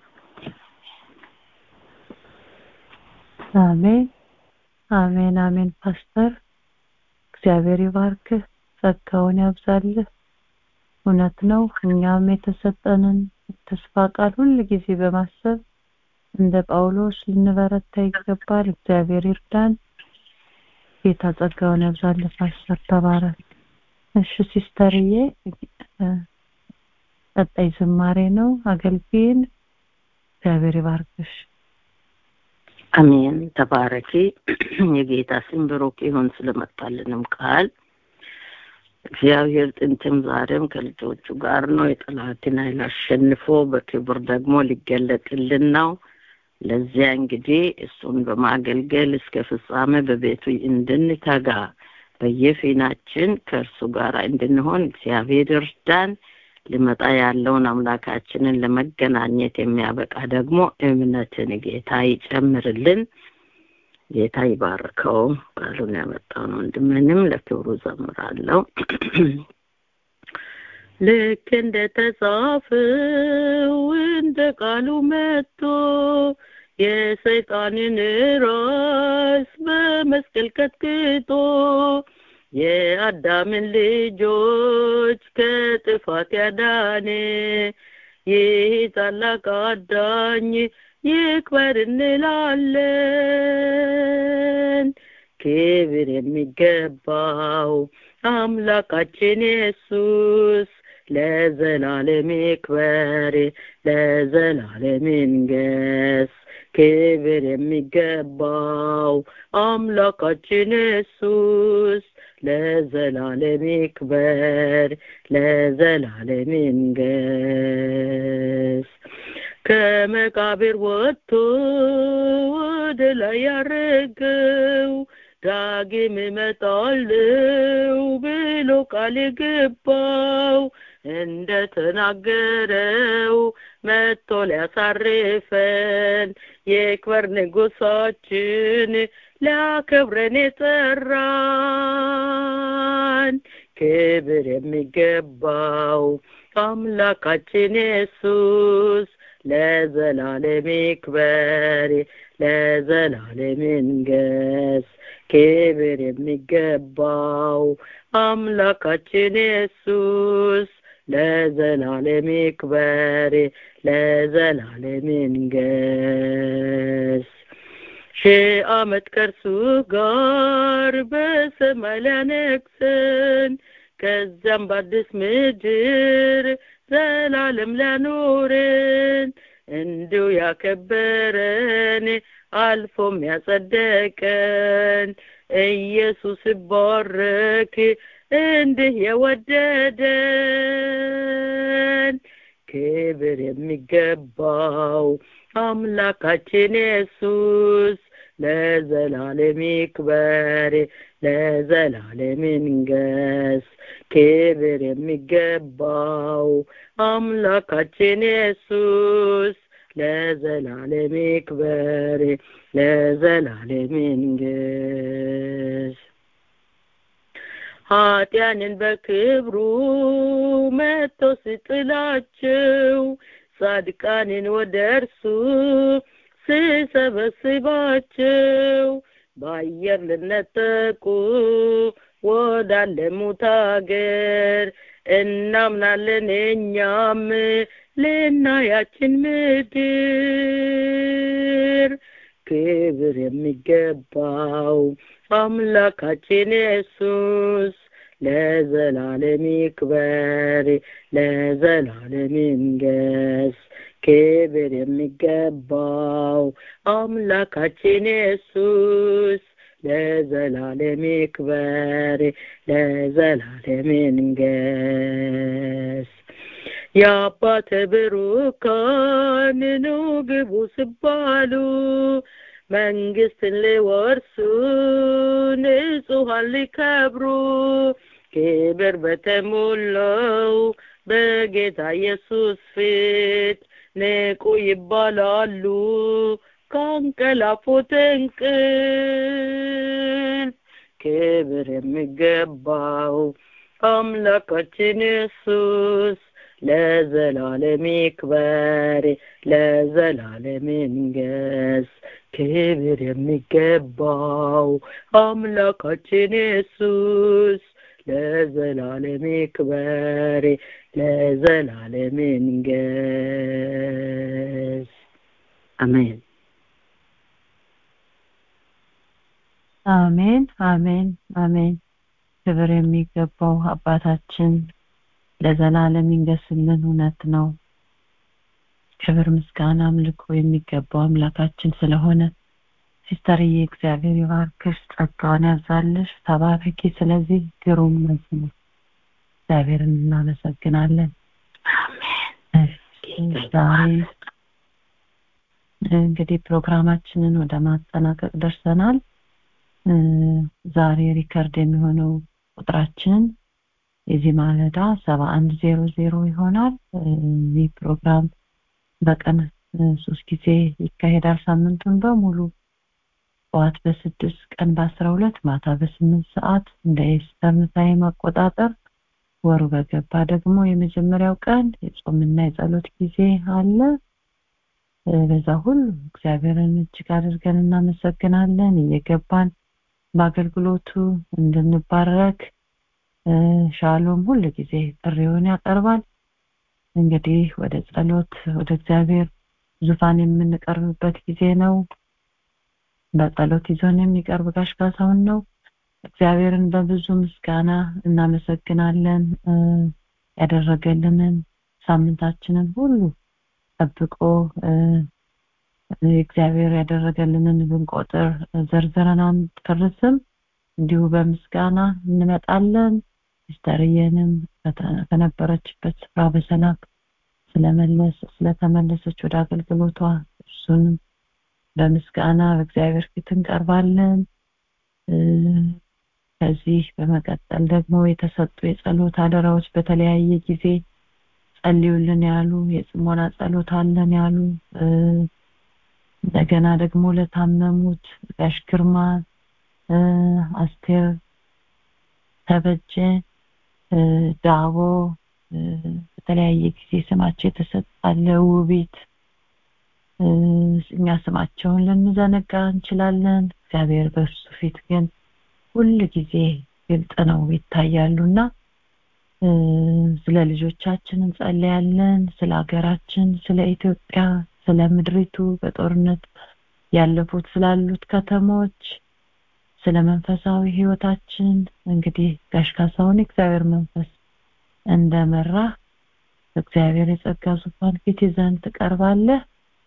አሜን አሜን አሜን። ፓስተር እግዚአብሔር ይባርክህ፣ ጸጋውን ያብዛልህ። እውነት ነው። እኛም የተሰጠንን ተስፋ ቃል ሁሉ ጊዜ በማሰብ እንደ ጳውሎስ ልንበረታ ይገባል። እግዚአብሔር ይርዳን። ጌታ ጸጋውን ያብዛልህ። ፓስተር ተባረክ። እሺ ሲስተርዬ ቀጣይ ዝማሬ ነው። አገልግይን። እግዚአብሔር ይባርክሽ። አሜን። ተባረኪ። የጌታ ስም ብሩክ ይሁን። ስለመጣልንም ቃል እግዚአብሔር ጥንትም ዛሬም ከልጆቹ ጋር ነው። የጠላትን ኃይል አሸንፎ በክብር ደግሞ ሊገለጥልን ነው። ለዚያ እንግዲህ እሱን በማገልገል እስከ ፍጻሜ በቤቱ እንድንተጋ በየፊናችን ከእርሱ ጋር እንድንሆን እግዚአብሔር ይርዳን። ሊመጣ ያለውን አምላካችንን ለመገናኘት የሚያበቃ ደግሞ እምነትን ጌታ ይጨምርልን። ጌታ ይባርከው። ቃሉን ያመጣውን ወንድሜንም ለክብሩ ዘምራለሁ። ልክ እንደተጻፈው እንደ ቃሉ መጥቶ የሰይጣንን ራስ በመስቀል ቀጥቅጦ የአዳምን ልጆች ከጥፋት ያዳነ ይህ ታላቅ አዳኝ ይክበር እንላለን። ክብር የሚገባው አምላካችን ኢየሱስ ለዘላለም ይክበር ለዘላለም ይንገስ ክብር የሚገባው አምላካችን ኢየሱስ ለዘላለም ይክበር ለዘላለም ይንገስ ከመቃብር ወጥቶ ወደ ላይ ያረገው ዳግም እመጣለሁ ብሎ ቃል ገባው እንደተናገረው መጥቶ ሊያሳርፈን የክብር ንጉሳችን ሊያከብረን የጠራን ክብር የሚገባው አምላካችን ኢየሱስ ለዘላለም ይክበር ለዘላለም ይንገስ ክብር የሚገባው አምላካችን ኢየሱስ ለዘላለም ይክበር ለዘላለም ይንገስ ሺህ ዓመት ከእርሱ ጋር በሰማይ ሊያነግሰን ከዚያም በአዲስ ምድር ዘላለም ሊያኖረን እንዲሁ ያከበረን አልፎም ያጸደቀን ኢየሱስ ይባረክ እንዲህ የወደደን ክብር የሚገባው አምላካችን ኢየሱስ ለዘላለም ይክበር ለዘላለም ይንገስ ክብር የሚገባው አምላካችን ኢየሱስ ለዘላለም ይክበር ለዘላለም ይንገስ ኃጢያንን በክብሩ መጥቶ ሲጥላቸው ጻድቃንን ወደ እርሱ ሲሰበስባቸው በአየር ልነጠቁ ወዳለሙት አገር እናምናለን እኛም ልናያችን ምድር ክብር የሚገባው አምላካችን ኢየሱስ ለዘላለም ይክበር ለዘላለም ይንገስ ክብር የሚገባው አምላካችን ኢየሱስ ለዘላለም ይክበር ለዘላለም ይንገስ የአባተ ብሩካን ኑ ግቡ ሲባሉ መንግስትን ሊወርሱ ንጹሐን ሊከብሩ ክብር በተሞላው በጌታ ኢየሱስ ፊት ንቁ ይባላሉ ካንቀላፉት እንቅልፍ ክብር የሚገባው አምላካችን ኢየሱስ ለዘላለም ይክበር ለዘላለም ይንገስ ክብር የሚገባው አምላካችን ኢየሱስ ለዘላለም ይክበር ለዘላለም ይንገስ አሜን አሜን አሜን አሜን ክብር የሚገባው አባታችን ለዘላለም ይንገስልን እውነት ነው ክብር ምስጋና አምልኮ የሚገባው አምላካችን ስለሆነ ሲስተርዬ እግዚአብሔር ይባርክሽ ጸጋውን ያብዛልሽ ተባረኪ ስለዚህ ግሩም መዝሙር እግዚአብሔርን እናመሰግናለን አሜን ዛሬ እንግዲህ ፕሮግራማችንን ወደ ማጠናቀቅ ደርሰናል ዛሬ ሪከርድ የሚሆነው ቁጥራችን የዚህ ማለዳ 7100 ይሆናል ይህ ፕሮግራም በቀን 3 ጊዜ ይካሄዳል ሳምንቱን በሙሉ ጠዋት በ6 ቀን በ12 ማታ በ8 ሰዓት እንደ ኢስተርን ታይም አቆጣጠር ወሩ በገባ ደግሞ የመጀመሪያው ቀን የጾምና የጸሎት ጊዜ አለ በዛ ሁሉ እግዚአብሔርን እጅግ አድርገን እናመሰግናለን እየገባን በአገልግሎቱ እንድንባረክ ሻሎም ሁሉ ጊዜ ጥሪውን ያቀርባል እንግዲህ ወደ ጸሎት ወደ እግዚአብሔር ዙፋን የምንቀርብበት ጊዜ ነው በጸሎት ይዞን የሚቀርብ ጋሽ ካሳሁን ነው። እግዚአብሔርን በብዙ ምስጋና እናመሰግናለን። ያደረገልንን ሳምንታችንን ሁሉ ጠብቆ እግዚአብሔር ያደረገልንን ብንቆጥር ዘርዝረን አንጨርስም። እንዲሁ በምስጋና እንመጣለን። ሲስተርየንም ከነበረችበት ስፍራ በሰላም ስለተመለሰች ወደ አገልግሎቷ እሱንም በምስጋና በእግዚአብሔር ፊት እንቀርባለን። ከዚህ በመቀጠል ደግሞ የተሰጡ የጸሎት አደራዎች በተለያየ ጊዜ ጸልዩልን ያሉ የጽሞና ጸሎት አለን ያሉ እንደገና ደግሞ ለታመሙት ጋሽ ግርማ፣ አስቴር ተበጀ፣ ዳቦ በተለያየ ጊዜ ስማቸው የተሰጣለ ውቢት እኛ ስማቸውን ልንዘነጋ እንችላለን። እግዚአብሔር በእርሱ ፊት ግን ሁሉ ጊዜ ግልጽ ነው ይታያሉና ስለ ልጆቻችን እንጸልያለን። ስለ ሀገራችን፣ ስለ ኢትዮጵያ፣ ስለ ምድሪቱ በጦርነት ያለፉት ስላሉት ከተሞች፣ ስለ መንፈሳዊ ህይወታችን እንግዲህ ጋሽ ካሳሁን እግዚአብሔር መንፈስ እንደመራ እግዚአብሔር የጸጋ ዙፋን ፊት ይዘን ትቀርባለህ።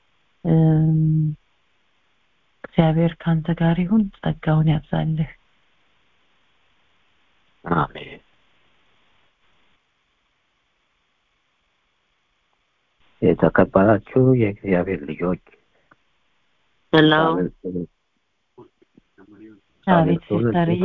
እግዚአብሔር ካንተ ጋር ይሁን፣ ጸጋውን ያብዛልህ። አሜን። የተከበራችሁ የእግዚአብሔር ልጆች ሰላም አቤት ሲስተርዬ፣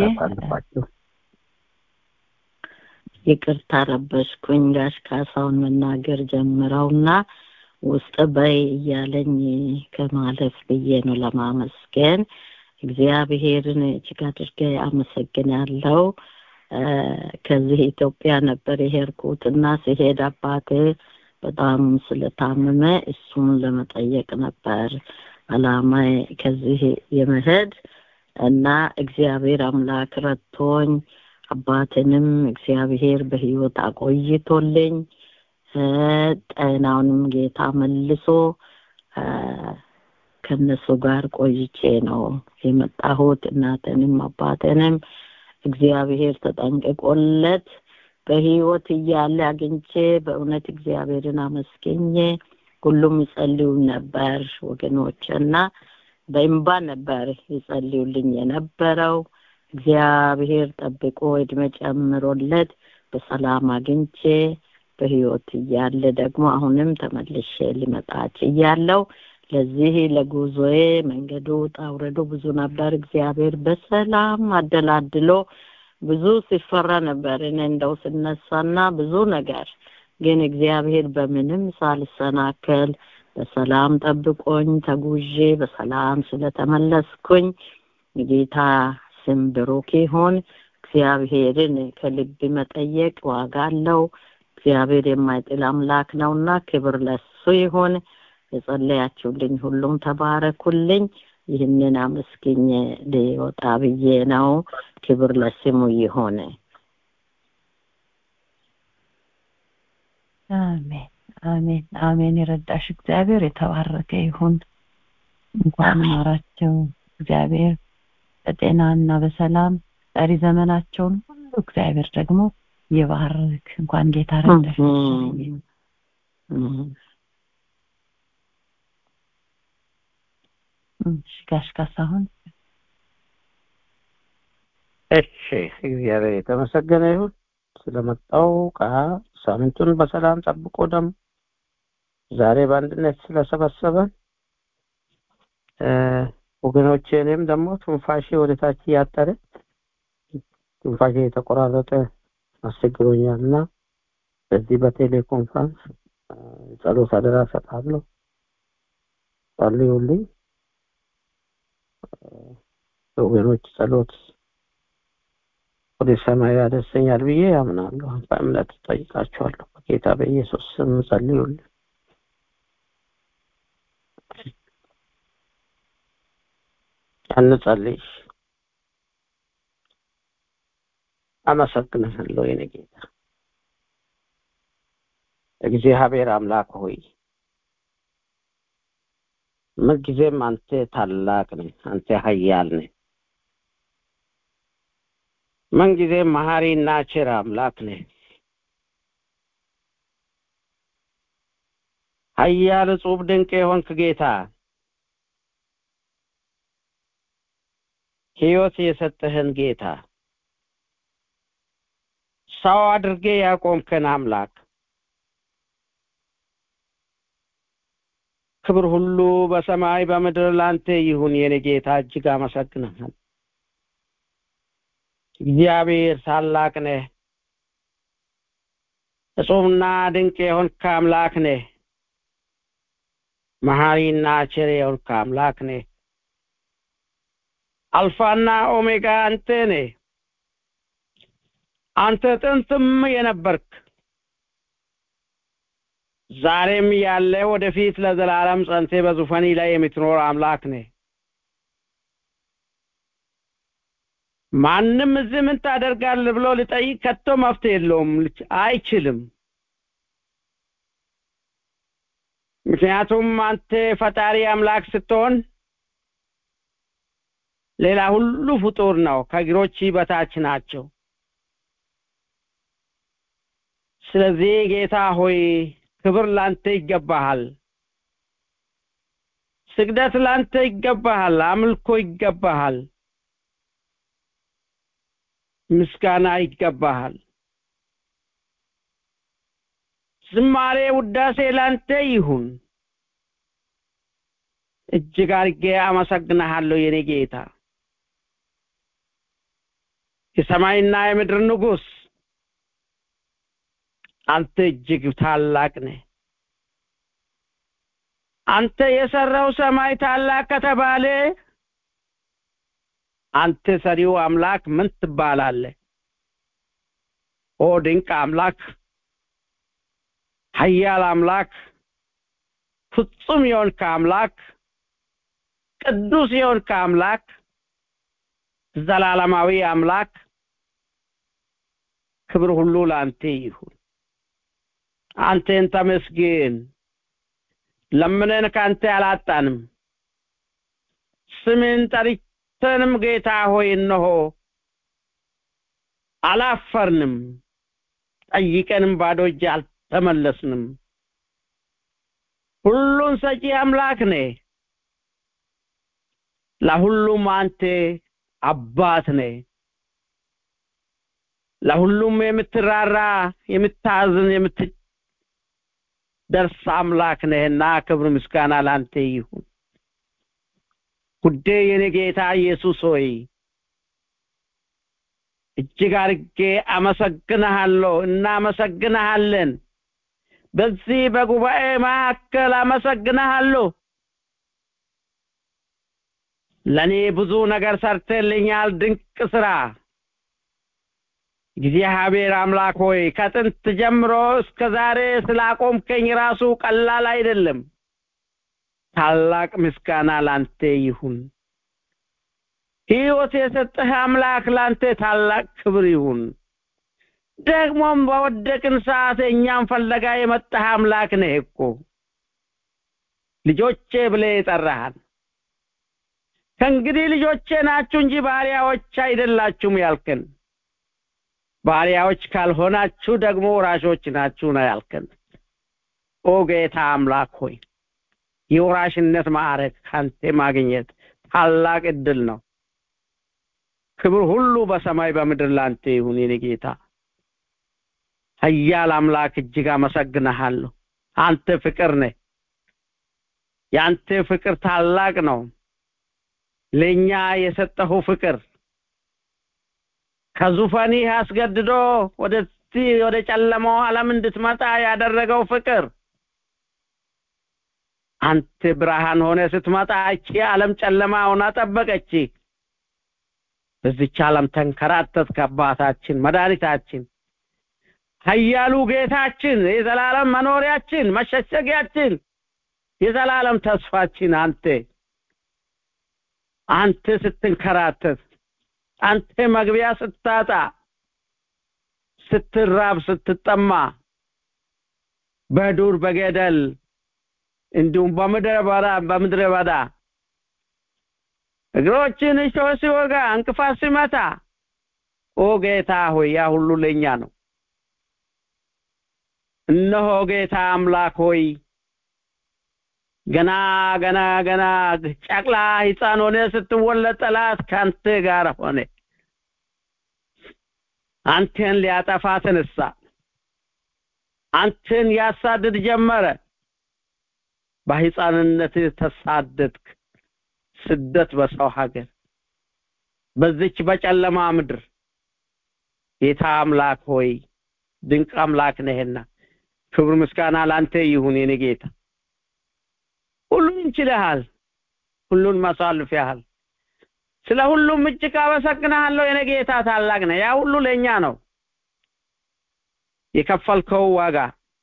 ይቅርታ ረበሽኩኝ። ጋሽ ካሳሁን መናገር ጀምረውና ውስጥ በይ እያለኝ ከማለፍ ብዬ ነው ለማመስገን። እግዚአብሔርን እጅግ አድርጌ አመሰግናለሁ። ከዚህ ኢትዮጵያ ነበር የሄድኩትና ሲሄድ አባቴ በጣም ስለታመመ እሱን ለመጠየቅ ነበር አላማዬ ከዚህ የመሄድ እና እግዚአብሔር አምላክ ረድቶኝ አባቴንም እግዚአብሔር በህይወት አቆይቶልኝ ጤናውንም ጌታ መልሶ ከነሱ ጋር ቆይቼ ነው የመጣሁት። እናቴንም አባቴንም እግዚአብሔር ተጠንቅቆለት በህይወት እያለ አግኝቼ በእውነት እግዚአብሔርን አመስገኘ። ሁሉም ይጸልዩ ነበር ወገኖችና በእንባ ነበር ይጸልዩልኝ የነበረው። እግዚአብሔር ጠብቆ እድሜ ጨምሮለት በሰላም አግኝቼ በህይወት እያለ ደግሞ አሁንም ተመልሼ ልመጣች እያለው ለዚህ ለጉዞዬ መንገዱ ጣውረዱ ብዙ ነበር። እግዚአብሔር በሰላም አደላድሎ ብዙ ሲፈራ ነበር እኔ እንደው ስነሳና ብዙ ነገር ግን እግዚአብሔር በምንም ሳልሰናከል በሰላም ጠብቆኝ ተጉዤ በሰላም ስለተመለስኩኝ ጌታ ስም ብሩክ ይሁን። እግዚአብሔርን ከልብ መጠየቅ ዋጋ አለው። እግዚአብሔር የማይጥል አምላክ ነውና ክብር ለሱ ይሁን። የጸለያችሁልኝ ሁሉም ተባረኩልኝ። ይህንን አመስግኜ ልወጣ ብዬ ነው። ክብር ለስሙ ይሁን። አሜን አሜን አሜን። የረዳሽ እግዚአብሔር የተባረከ ይሁን። እንኳን ማራቸው እግዚአብሔር በጤናና በሰላም ቀሪ ዘመናቸውን ሁሉ እግዚአብሔር ደግሞ ይባርክ። እንኳን ጌታ ረዳሽ። ጋሽ ካሳሁን እሺ፣ እግዚአብሔር የተመሰገነ ይሁን ስለመጣው ሳምንቱን በሰላም ጠብቆ ደግሞ ዛሬ በአንድነት ስለሰበሰበን ወገኖቼንም ደግሞ ትንፋሼ ወደታች ያጠረ ትንፋሼ የተቆራረጠ አስቸግሮኛልና በዚህ በቴሌኮንፈረንስ ጸሎት አደራ ሰጣለሁ። ጸልዩልኝ። ወገኖች ጸሎት ወደ ሰማይ ያደርሰኛል ብዬ አምናለሁ። በእምነት ጠይቃችኋለሁ። በጌታ በኢየሱስ ስም ጸልዩልኝ። እንጸልይ። አመሰግናለሁ የኔ ጌታ እግዚአብሔር አምላክ ሆይ ምንጊዜም አንተ ታላቅ ነህ፣ አንተ ኃያል ነህ። ምንጊዜም መሐሪና ቸር አምላክ ነህ። ኃያል እጹብ ድንቅ የሆንክ ጌታ፣ ሕይወት የሰጠህን ጌታ፣ ሰው አድርጌ ያቆምከን አምላክ፣ ክብር ሁሉ በሰማይ በምድር ላንተ ይሁን። የኔ ጌታ እጅግ አመሰግናለሁ። እግዚአብሔር ታላቅ ነህ፣ እጹብና ድንቅ የሆንክ አምላክ ነህ። መሐሪና ቸር የሆንክ አምላክ ነህ። አልፋና ኦሜጋ አንተ ነህ። አንተ ጥንትም የነበርክ ዛሬም ያለ ወደፊት ለዘላለም ጸንተ በዙፋን ላይ የምትኖር አምላክ ነህ። ማንም እዚህ ምን ታደርጋለህ ብሎ ሊጠይቅ ከቶ መፍትሄ የለውም፣ አይችልም። ምክንያቱም አንተ ፈጣሪ አምላክ ስትሆን ሌላ ሁሉ ፍጡር ነው፣ ከእግሮች በታች ናቸው። ስለዚህ ጌታ ሆይ ክብር ላንተ ይገባሃል፣ ስግደት ላንተ ይገባሃል፣ አምልኮ ይገባሃል፣ ምስጋና ይገባሃል። ዝማሬ ውዳሴ ላንተ ይሁን። እጅግ አድርጌ አመሰግንሃለሁ የኔ ጌታ፣ የሰማይና የምድር ንጉሥ። አንተ እጅግ ታላቅ ነህ። አንተ የሰራው ሰማይ ታላቅ ከተባለ አንተ ሰሪው አምላክ ምን ትባላለህ? ኦ ድንቅ አምላክ፣ ኃያል አምላክ፣ ፍጹም የሆንክ አምላክ፣ ቅዱስ የሆንክ አምላክ፣ ዘላለማዊ አምላክ፣ ክብር ሁሉ ላንተ ይሁን። አንተን ተመስገን። ለምነን ካንተ አላጣንም፣ ስምን ጠርተንም ጌታ ሆይ እነሆ አላፈርንም፣ ጠይቀንም ባዶ እጅ አልተመለስንም። ሁሉን ሰጪ አምላክ ነህ። ለሁሉም አንተ አባት ነህ። ለሁሉም የምትራራ የምታዝን የምትደርስ አምላክ ነህና ክብር ምስጋና ላንተ ይሁን። ውዴ የኔ ጌታ ኢየሱስ ሆይ እጅግ አድርጌ አመሰግንሃለሁ፣ እናመሰግንሃለን። በዚህ በጉባኤ መካከል አመሰግንሃለሁ። ለኔ ብዙ ነገር ሰርተልኛል፣ ድንቅ ስራ። እግዚአብሔር አምላክ ሆይ ከጥንት ጀምሮ እስከ ዛሬ ስላቆምከኝ ራሱ ቀላል አይደለም። ታላቅ ምስጋና ላንተ ይሁን። ሕይወት የሰጠህ አምላክ ላንተ ታላቅ ክብር ይሁን። ደግሞም በወደቅን ሰዓት እኛን ፈለጋ የመጣህ አምላክ ነህ እኮ። ልጆቼ ብለህ የጠራሃን ከእንግዲህ ልጆቼ ናችሁ እንጂ ባሪያዎች አይደላችሁም ያልከን፣ ባሪያዎች ካልሆናችሁ ደግሞ ወራሾች ናችሁ ነው ያልከን። ኦ ጌታ አምላክ ሆይ የወራሽነት ማዕረግ ካንተ ማግኘት ታላቅ ዕድል ነው። ክብር ሁሉ በሰማይ በምድር ላንተ ይሁን የኔ ጌታ። ኃያል አምላክ እጅግ አመሰግንሃለሁ። አንተ ፍቅር ነህ። ያንተ ፍቅር ታላቅ ነው። ለኛ የሰጠኸው ፍቅር ከዙፋንህ አስገድዶ ወደ ጨለማው ዓለም እንድትመጣ ያደረገው ፍቅር፣ አንተ ብርሃን ሆነ ስትመጣ እቺ ዓለም ጨለማ ሆና ጠበቀች። በዚህች ዓለም ተንከራተትክ አባታችን፣ መድኃኒታችን፣ ኃያሉ ጌታችን፣ የዘላለም መኖሪያችን፣ መሸሸጊያችን፣ የዘላለም ተስፋችን አንተ ስትንከራተት፣ አንተ መግቢያ ስታጣ፣ ስትራብ፣ ስትጠማ፣ በዱር በገደል እንዲሁም በምድረ በዳ እግሮችን እሾህ ሲወጋ እንቅፋት ሲመታ ኦ ጌታ ሆይ ያ ሁሉ ለኛ ነው። እነሆ ጌታ አምላክ ሆይ ገና ጨቅላ ሕፃን ሆነ ስትወለድ ጠላት ካንተ ጋር ሆነ። አንተን ሊያጠፋ ተነሳ። አንተን ያሳድድ ጀመረ። በሕፃንነት ተሳደድክ። ስደት በሰው ሀገር በዚች በጨለማ ምድር ጌታ አምላክ ሆይ ድንቅ አምላክ ነህና ክብር ምስጋና ላንተ ይሁን የኔ ጌታ። ሁሉን እንችለሃል። ሁሉን ማሳልፈሃል። ስለ ሁሉም እጅግ አመሰግናለሁ የኔ ጌታ። ታላቅ ነህ። ያ ሁሉ ለኛ ነው የከፈልከው ዋጋ።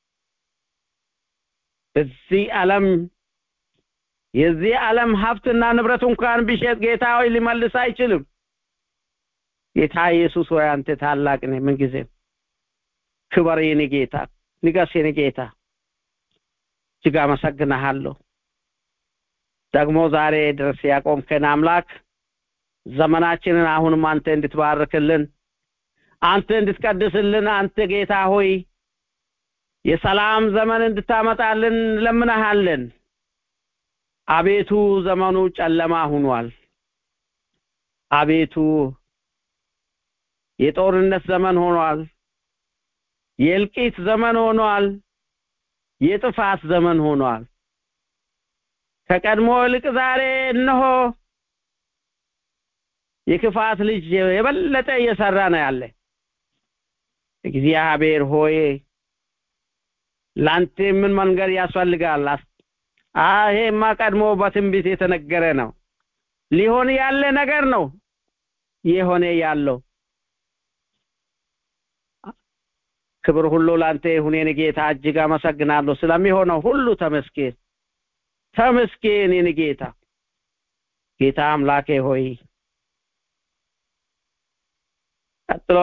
የዚህ ዓለም ሀብትና ንብረት እንኳን ቢሸጥ ጌታ ሆይ ሊመልስ አይችልም። ጌታ ኢየሱስ ሆይ አንተ ታላቅ ነህ። ምን ጊዜ ክብር የኔ ጌታ፣ ንገስ የኔ ጌታ። እጅግ አመሰግናለሁ። ደግሞ ዛሬ ድረስ ያቆምከን አምላክ ዘመናችንን አሁንም አንተ እንድትባርክልን፣ አንተ እንድትቀድስልን፣ አንተ ጌታ ሆይ የሰላም ዘመን እንድታመጣልን ለምንሃለን። አቤቱ ዘመኑ ጨለማ ሆኗል። አቤቱ የጦርነት ዘመን ሆኗል። የእልቂት ዘመን ሆኗል። የጥፋት ዘመን ሆኗል። ከቀድሞ ይልቅ ዛሬ እነሆ የክፋት ልጅ የበለጠ እየሰራ ነው ያለ። እግዚአብሔር ሆይ ላንተ ምን መንገድ ያስፈልጋል? ይሄማ ቀድሞ በትንቢት የተነገረ ነው። ሊሆን ያለ ነገር ነው የሆነ ያለው። ክብር ሁሉ ላንተ ይሁን የኔ ጌታ። እጅግ አመሰግናለሁ ስለሚሆነው ሁሉ። ተመስገን ተመስገን የኔ ጌታ። ጌታ አምላኬ ሆይ ቀጥሎ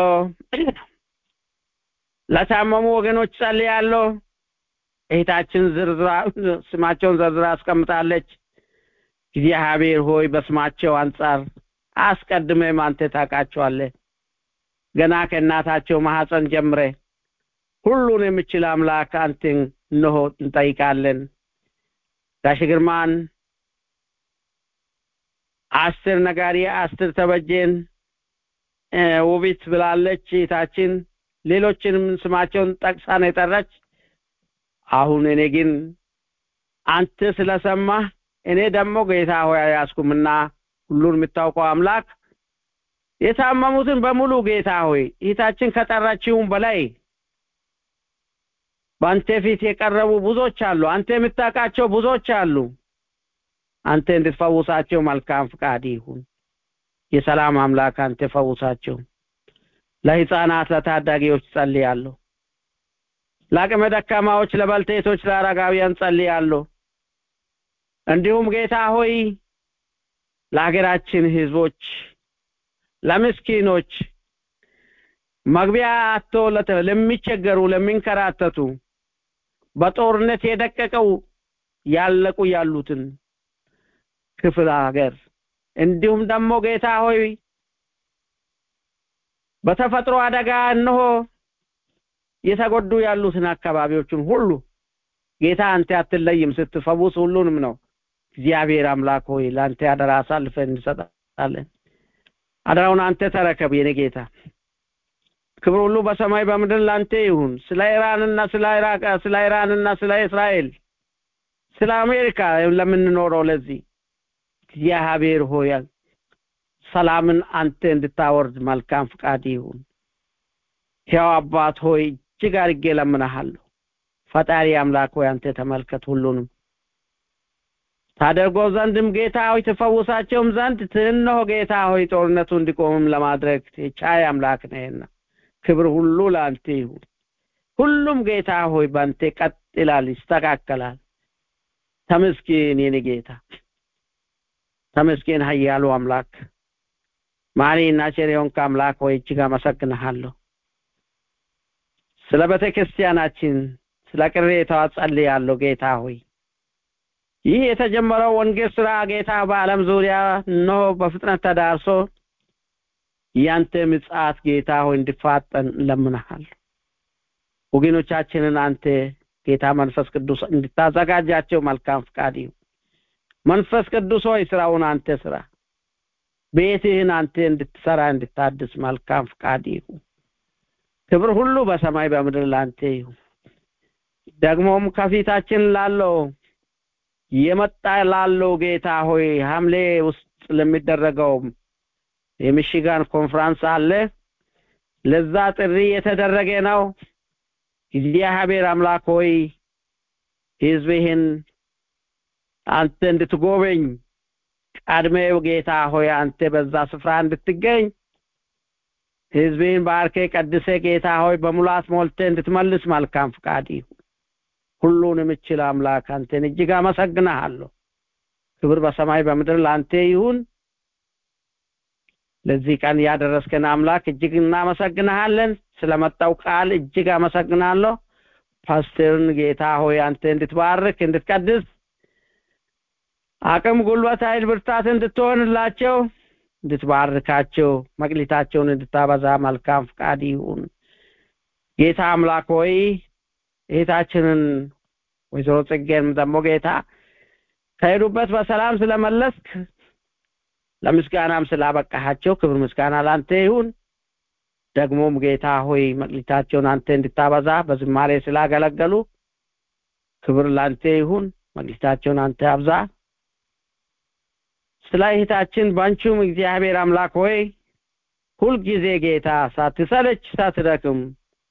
ለታመሙ ወገኖች ጸልያለሁ። እህታችን ስማቸውን ዘርዝራ አስቀምጣለች። እግዚአብሔር ሆይ በስማቸው አንጻር አስቀድመህ አንተ ታውቃቸዋለህ። ገና ከእናታቸው ማህፀን ጀምረህ ሁሉን የምችል አምላክ አንተን እነሆ እንጠይቃለን። ጋሽ ግርማን፣ አስር ነጋሪ፣ አስር ተበጀን፣ ውቢት ብላለች እህታችን። ሌሎችንም ስማቸውን ጠቅሳ ነው የጠራች። አሁን እኔ ግን አንተ ስለሰማህ እኔ ደግሞ ጌታ ሆይ አያስኩምና ሁሉን የምታውቀው አምላክ የታመሙትን በሙሉ ጌታ ሆይ እህታችን ከጠራችውም በላይ በአንተ ፊት የቀረቡ ብዙዎች አሉ። አንተ የምታውቃቸው ብዙዎች አሉ። አንተ እንድትፈውሳቸው መልካም ፍቃድ ይሁን። የሰላም አምላክ አንተ ፈውሳቸው። ለሕፃናት ለታዳጊዎች ጸልያለሁ። ለአቅመ ደካማዎች፣ ለባልቴቶች፣ ለአረጋውያን ጸልያለሁ። እንዲሁም ጌታ ሆይ ለሀገራችን ህዝቦች፣ ለምስኪኖች፣ መግቢያ አጥቶ ለሚቸገሩ፣ ለሚንከራተቱ፣ በጦርነት የደቀቀው ያለቁ ያሉትን ክፍለ ሀገር እንዲሁም ደግሞ ጌታ ሆይ በተፈጥሮ አደጋ እነሆ የተጎዱ ያሉትን አካባቢዎችን ሁሉ ጌታ አንተ አትለይም፣ ስትፈውስ ሁሉንም ነው። እግዚአብሔር አምላክ ሆይ ላንተ አደራ አሳልፈን እንሰጣለን። አደራውን አንተ ተረከብ የኔ ጌታ። ክብር ሁሉ በሰማይ በምድር ላንተ ይሁን። ስለ ኢራንና ስለ ኢራቅ፣ ስለ ኢራንና ስለ እስራኤል፣ ስለ አሜሪካ ለምንኖረው ለዚህ እግዚአብሔር ሆይ ሰላምን አንተ እንድታወርድ መልካም ፍቃድ ይሁን። ሕያው አባት ሆይ እጅግ አድርጌ እለምንሃለሁ። ፈጣሪ አምላክ ሆይ አንተ ተመልከት፣ ሁሉንም ታደርጎ ዘንድም ጌታ ሆይ ተፈውሳቸውም ዘንድ እነሆ ጌታ ሆይ ጦርነቱ እንዲቆምም ለማድረግ የቻይ አምላክ ነህና ክብር ሁሉ ለአንተ ይሁን። ሁሉም ጌታ ሆይ በአንተ ቀጥ ይላል፣ ይስተካከላል። ተመስገን የኔ ጌታ፣ ተመስገን ኃያሉ አምላክ፣ ማሪና ቸሪዮን አምላክ ሆይ እጅግ አመሰግንሃለሁ። ስለ ቤተ ክርስቲያናችን ስለ ቅሬታዋ ጸልያለሁ ጌታ ሆይ ይህ የተጀመረው ወንጌል ሥራ ጌታ በዓለም ዙሪያ ነው በፍጥነት ተዳርሶ ያንተ ምጽአት ጌታ ሆይ እንዲፋጠን ለምንሃል። ወገኖቻችንን አንተ ጌታ መንፈስ ቅዱስ እንድታዘጋጃቸው መልካም ፍቃድ ይሁን። መንፈስ ቅዱስ ሆይ ስራውን አንተ ስራ። ቤትህን አንተ እንድትሰራ እንድታድስ መልካም ፍቃድ ይሁን። ክብር ሁሉ በሰማይ በምድር ላንተ ይሁን። ደግሞም ከፊታችን ላለው የመጣ ላለው ጌታ ሆይ ሐምሌ ውስጥ ለሚደረገው የሚሽጋን ኮንፈረንስ አለ። ለዛ ጥሪ የተደረገ ነው። እግዚአብሔር አምላክ ሆይ ሕዝብህን አንተ እንድትጎበኝ ቀድሜው ጌታ ሆይ አንተ በዛ ስፍራ እንድትገኝ ሕዝብህን ባርከ ቀድሰ ጌታ ሆይ በሙላት ሞልተ እንድትመልስ መልካም ፍቃድ ይሁን። ሁሉንም የምትችል አምላክ አንተን እጅግ አመሰግናለሁ። ክብር በሰማይ በምድር ላንተ ይሁን። ለዚህ ቀን ያደረስከን አምላክ እጅግ እናመሰግናለን። ስለመጣው ቃል እጅግ አመሰግናለሁ። ፓስተርን ጌታ ሆይ አንተ እንድትባርክ እንድትቀድስ አቅም ጉልበት ኃይል ብርታት እንድትሆንላቸው እንድትባርካቸው መቅሊታቸውን እንድታበዛ መልካም ፍቃድ ይሁን። ጌታ አምላክ ሆይ እህታችንን ወይዘሮ ጽጌን ደግሞ ጌታ ከሄዱበት በሰላም ስለመለስክ ለምስጋናም ስላበቃሃቸው ክብር ምስጋና ላንተ ይሁን። ደግሞም ጌታ ሆይ መቅሊታቸውን አንተ እንድታበዛ በዝማሬ ስላገለገሉ ክብር ላንተ ይሁን። መቅሊታቸውን አንተ አብዛ። ስለ እህታችን ባንቹም እግዚአብሔር አምላክ ሆይ ሁሉ ጊዜ ጌታ ሳትሰለች ሳትደክም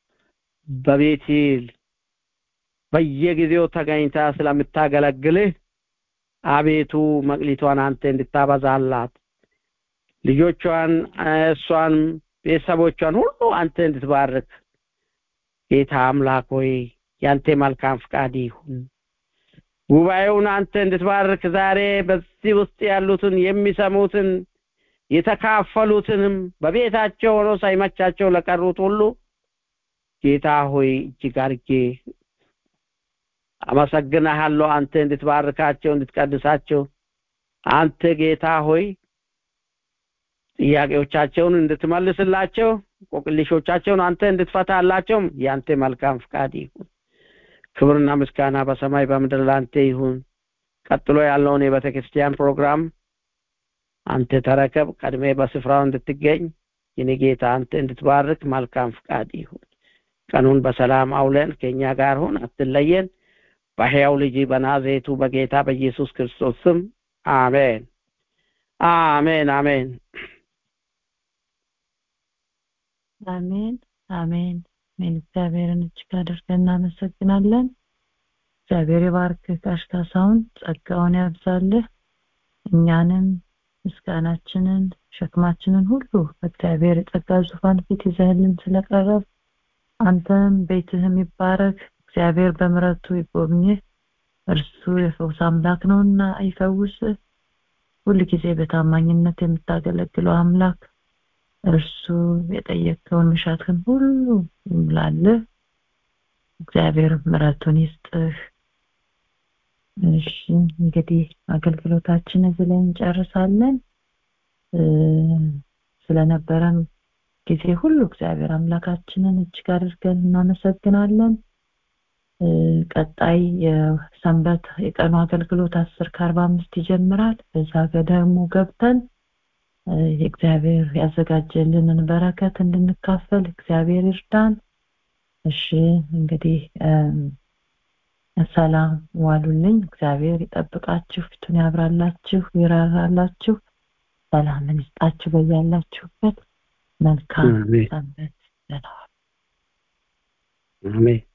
በቤትህ በየጊዜው ተገኝታ ስለምታገለግልህ አቤቱ መቅሊቷን አንተ እንድታበዛላት ልጆቿን እሷን ቤተሰቦቿን ሁሉ አንተ እንድትባርክ ጌታ አምላክ ሆይ ያንተ መልካም ፍቃድ ይሁን። ጉባኤውን አንተ እንድትባርክ ዛሬ በዚህ ውስጥ ያሉትን የሚሰሙትን የተካፈሉትንም በቤታቸው ሆኖ ሳይመቻቸው ለቀሩት ሁሉ ጌታ ሆይ እጅግ አድርጌ አመሰግናለሁ። አንተ እንድትባርካቸው እንድትቀድሳቸው አንተ ጌታ ሆይ ጥያቄዎቻቸውን እንድትመልስላቸው ቆቅልሾቻቸውን አንተ እንድትፈታላቸው ያንተ መልካም ፍቃድ ይሁን። ክብርና ምስጋና በሰማይ በምድር ላንተ ይሁን። ቀጥሎ ያለውን የቤተክርስቲያን ፕሮግራም አንተ ተረከብ። ቀድሜ በስፍራው እንድትገኝ የኔ ጌታ አንተ እንድትባርክ መልካም ፍቃድ ይሁን። ቀኑን በሰላም አውለን ከኛ ጋር ሁን፣ አትለየን። በሕያው ልጅ በናዝሬቱ በጌታ በኢየሱስ ክርስቶስ ስም አሜን አሜን አሜን አሜን አሜን። እግዚአብሔርን እጅግ አድርገን እናመሰግናለን። እግዚአብሔር ይባርክህ ጋሽ ካሳሁን፣ ጸጋውን ያብዛልህ። እኛንም ምስጋናችንን ሸክማችንን ሁሉ በእግዚአብሔር የጸጋ ዙፋን ፊት ይዘህልን ስለቀረብ አንተም ቤትህም ይባረክ። እግዚአብሔር በምሕረቱ ይጎብኝህ። እርሱ የፈውስ አምላክ ነውና ይፈውስህ። ሁሉ ጊዜ በታማኝነት የምታገለግለው አምላክ እርሱ የጠየቀውን ምሻትህን ሁሉ ይሙላልህ። እግዚአብሔር ምሕረቱን ይስጥህ። እሺ እንግዲህ አገልግሎታችን እዚህ ላይ እንጨርሳለን። ስለነበረን ጊዜ ሁሉ እግዚአብሔር አምላካችንን እጅግ አድርገን እናመሰግናለን። ቀጣይ የሰንበት የቀኑ አገልግሎት 10:45 ይጀምራል። በዛ ደግሞ ገብተን እግዚአብሔር ያዘጋጀልንን በረከት እንድንካፈል እግዚአብሔር ይርዳን። እሺ እንግዲህ ሰላም ዋሉልኝ። እግዚአብሔር ይጠብቃችሁ፣ ፊቱን ያብራላችሁ፣ ይራራላችሁ፣ ሰላምን ይስጣችሁ በያላችሁበት። መልካም ሰንበት። አሜን።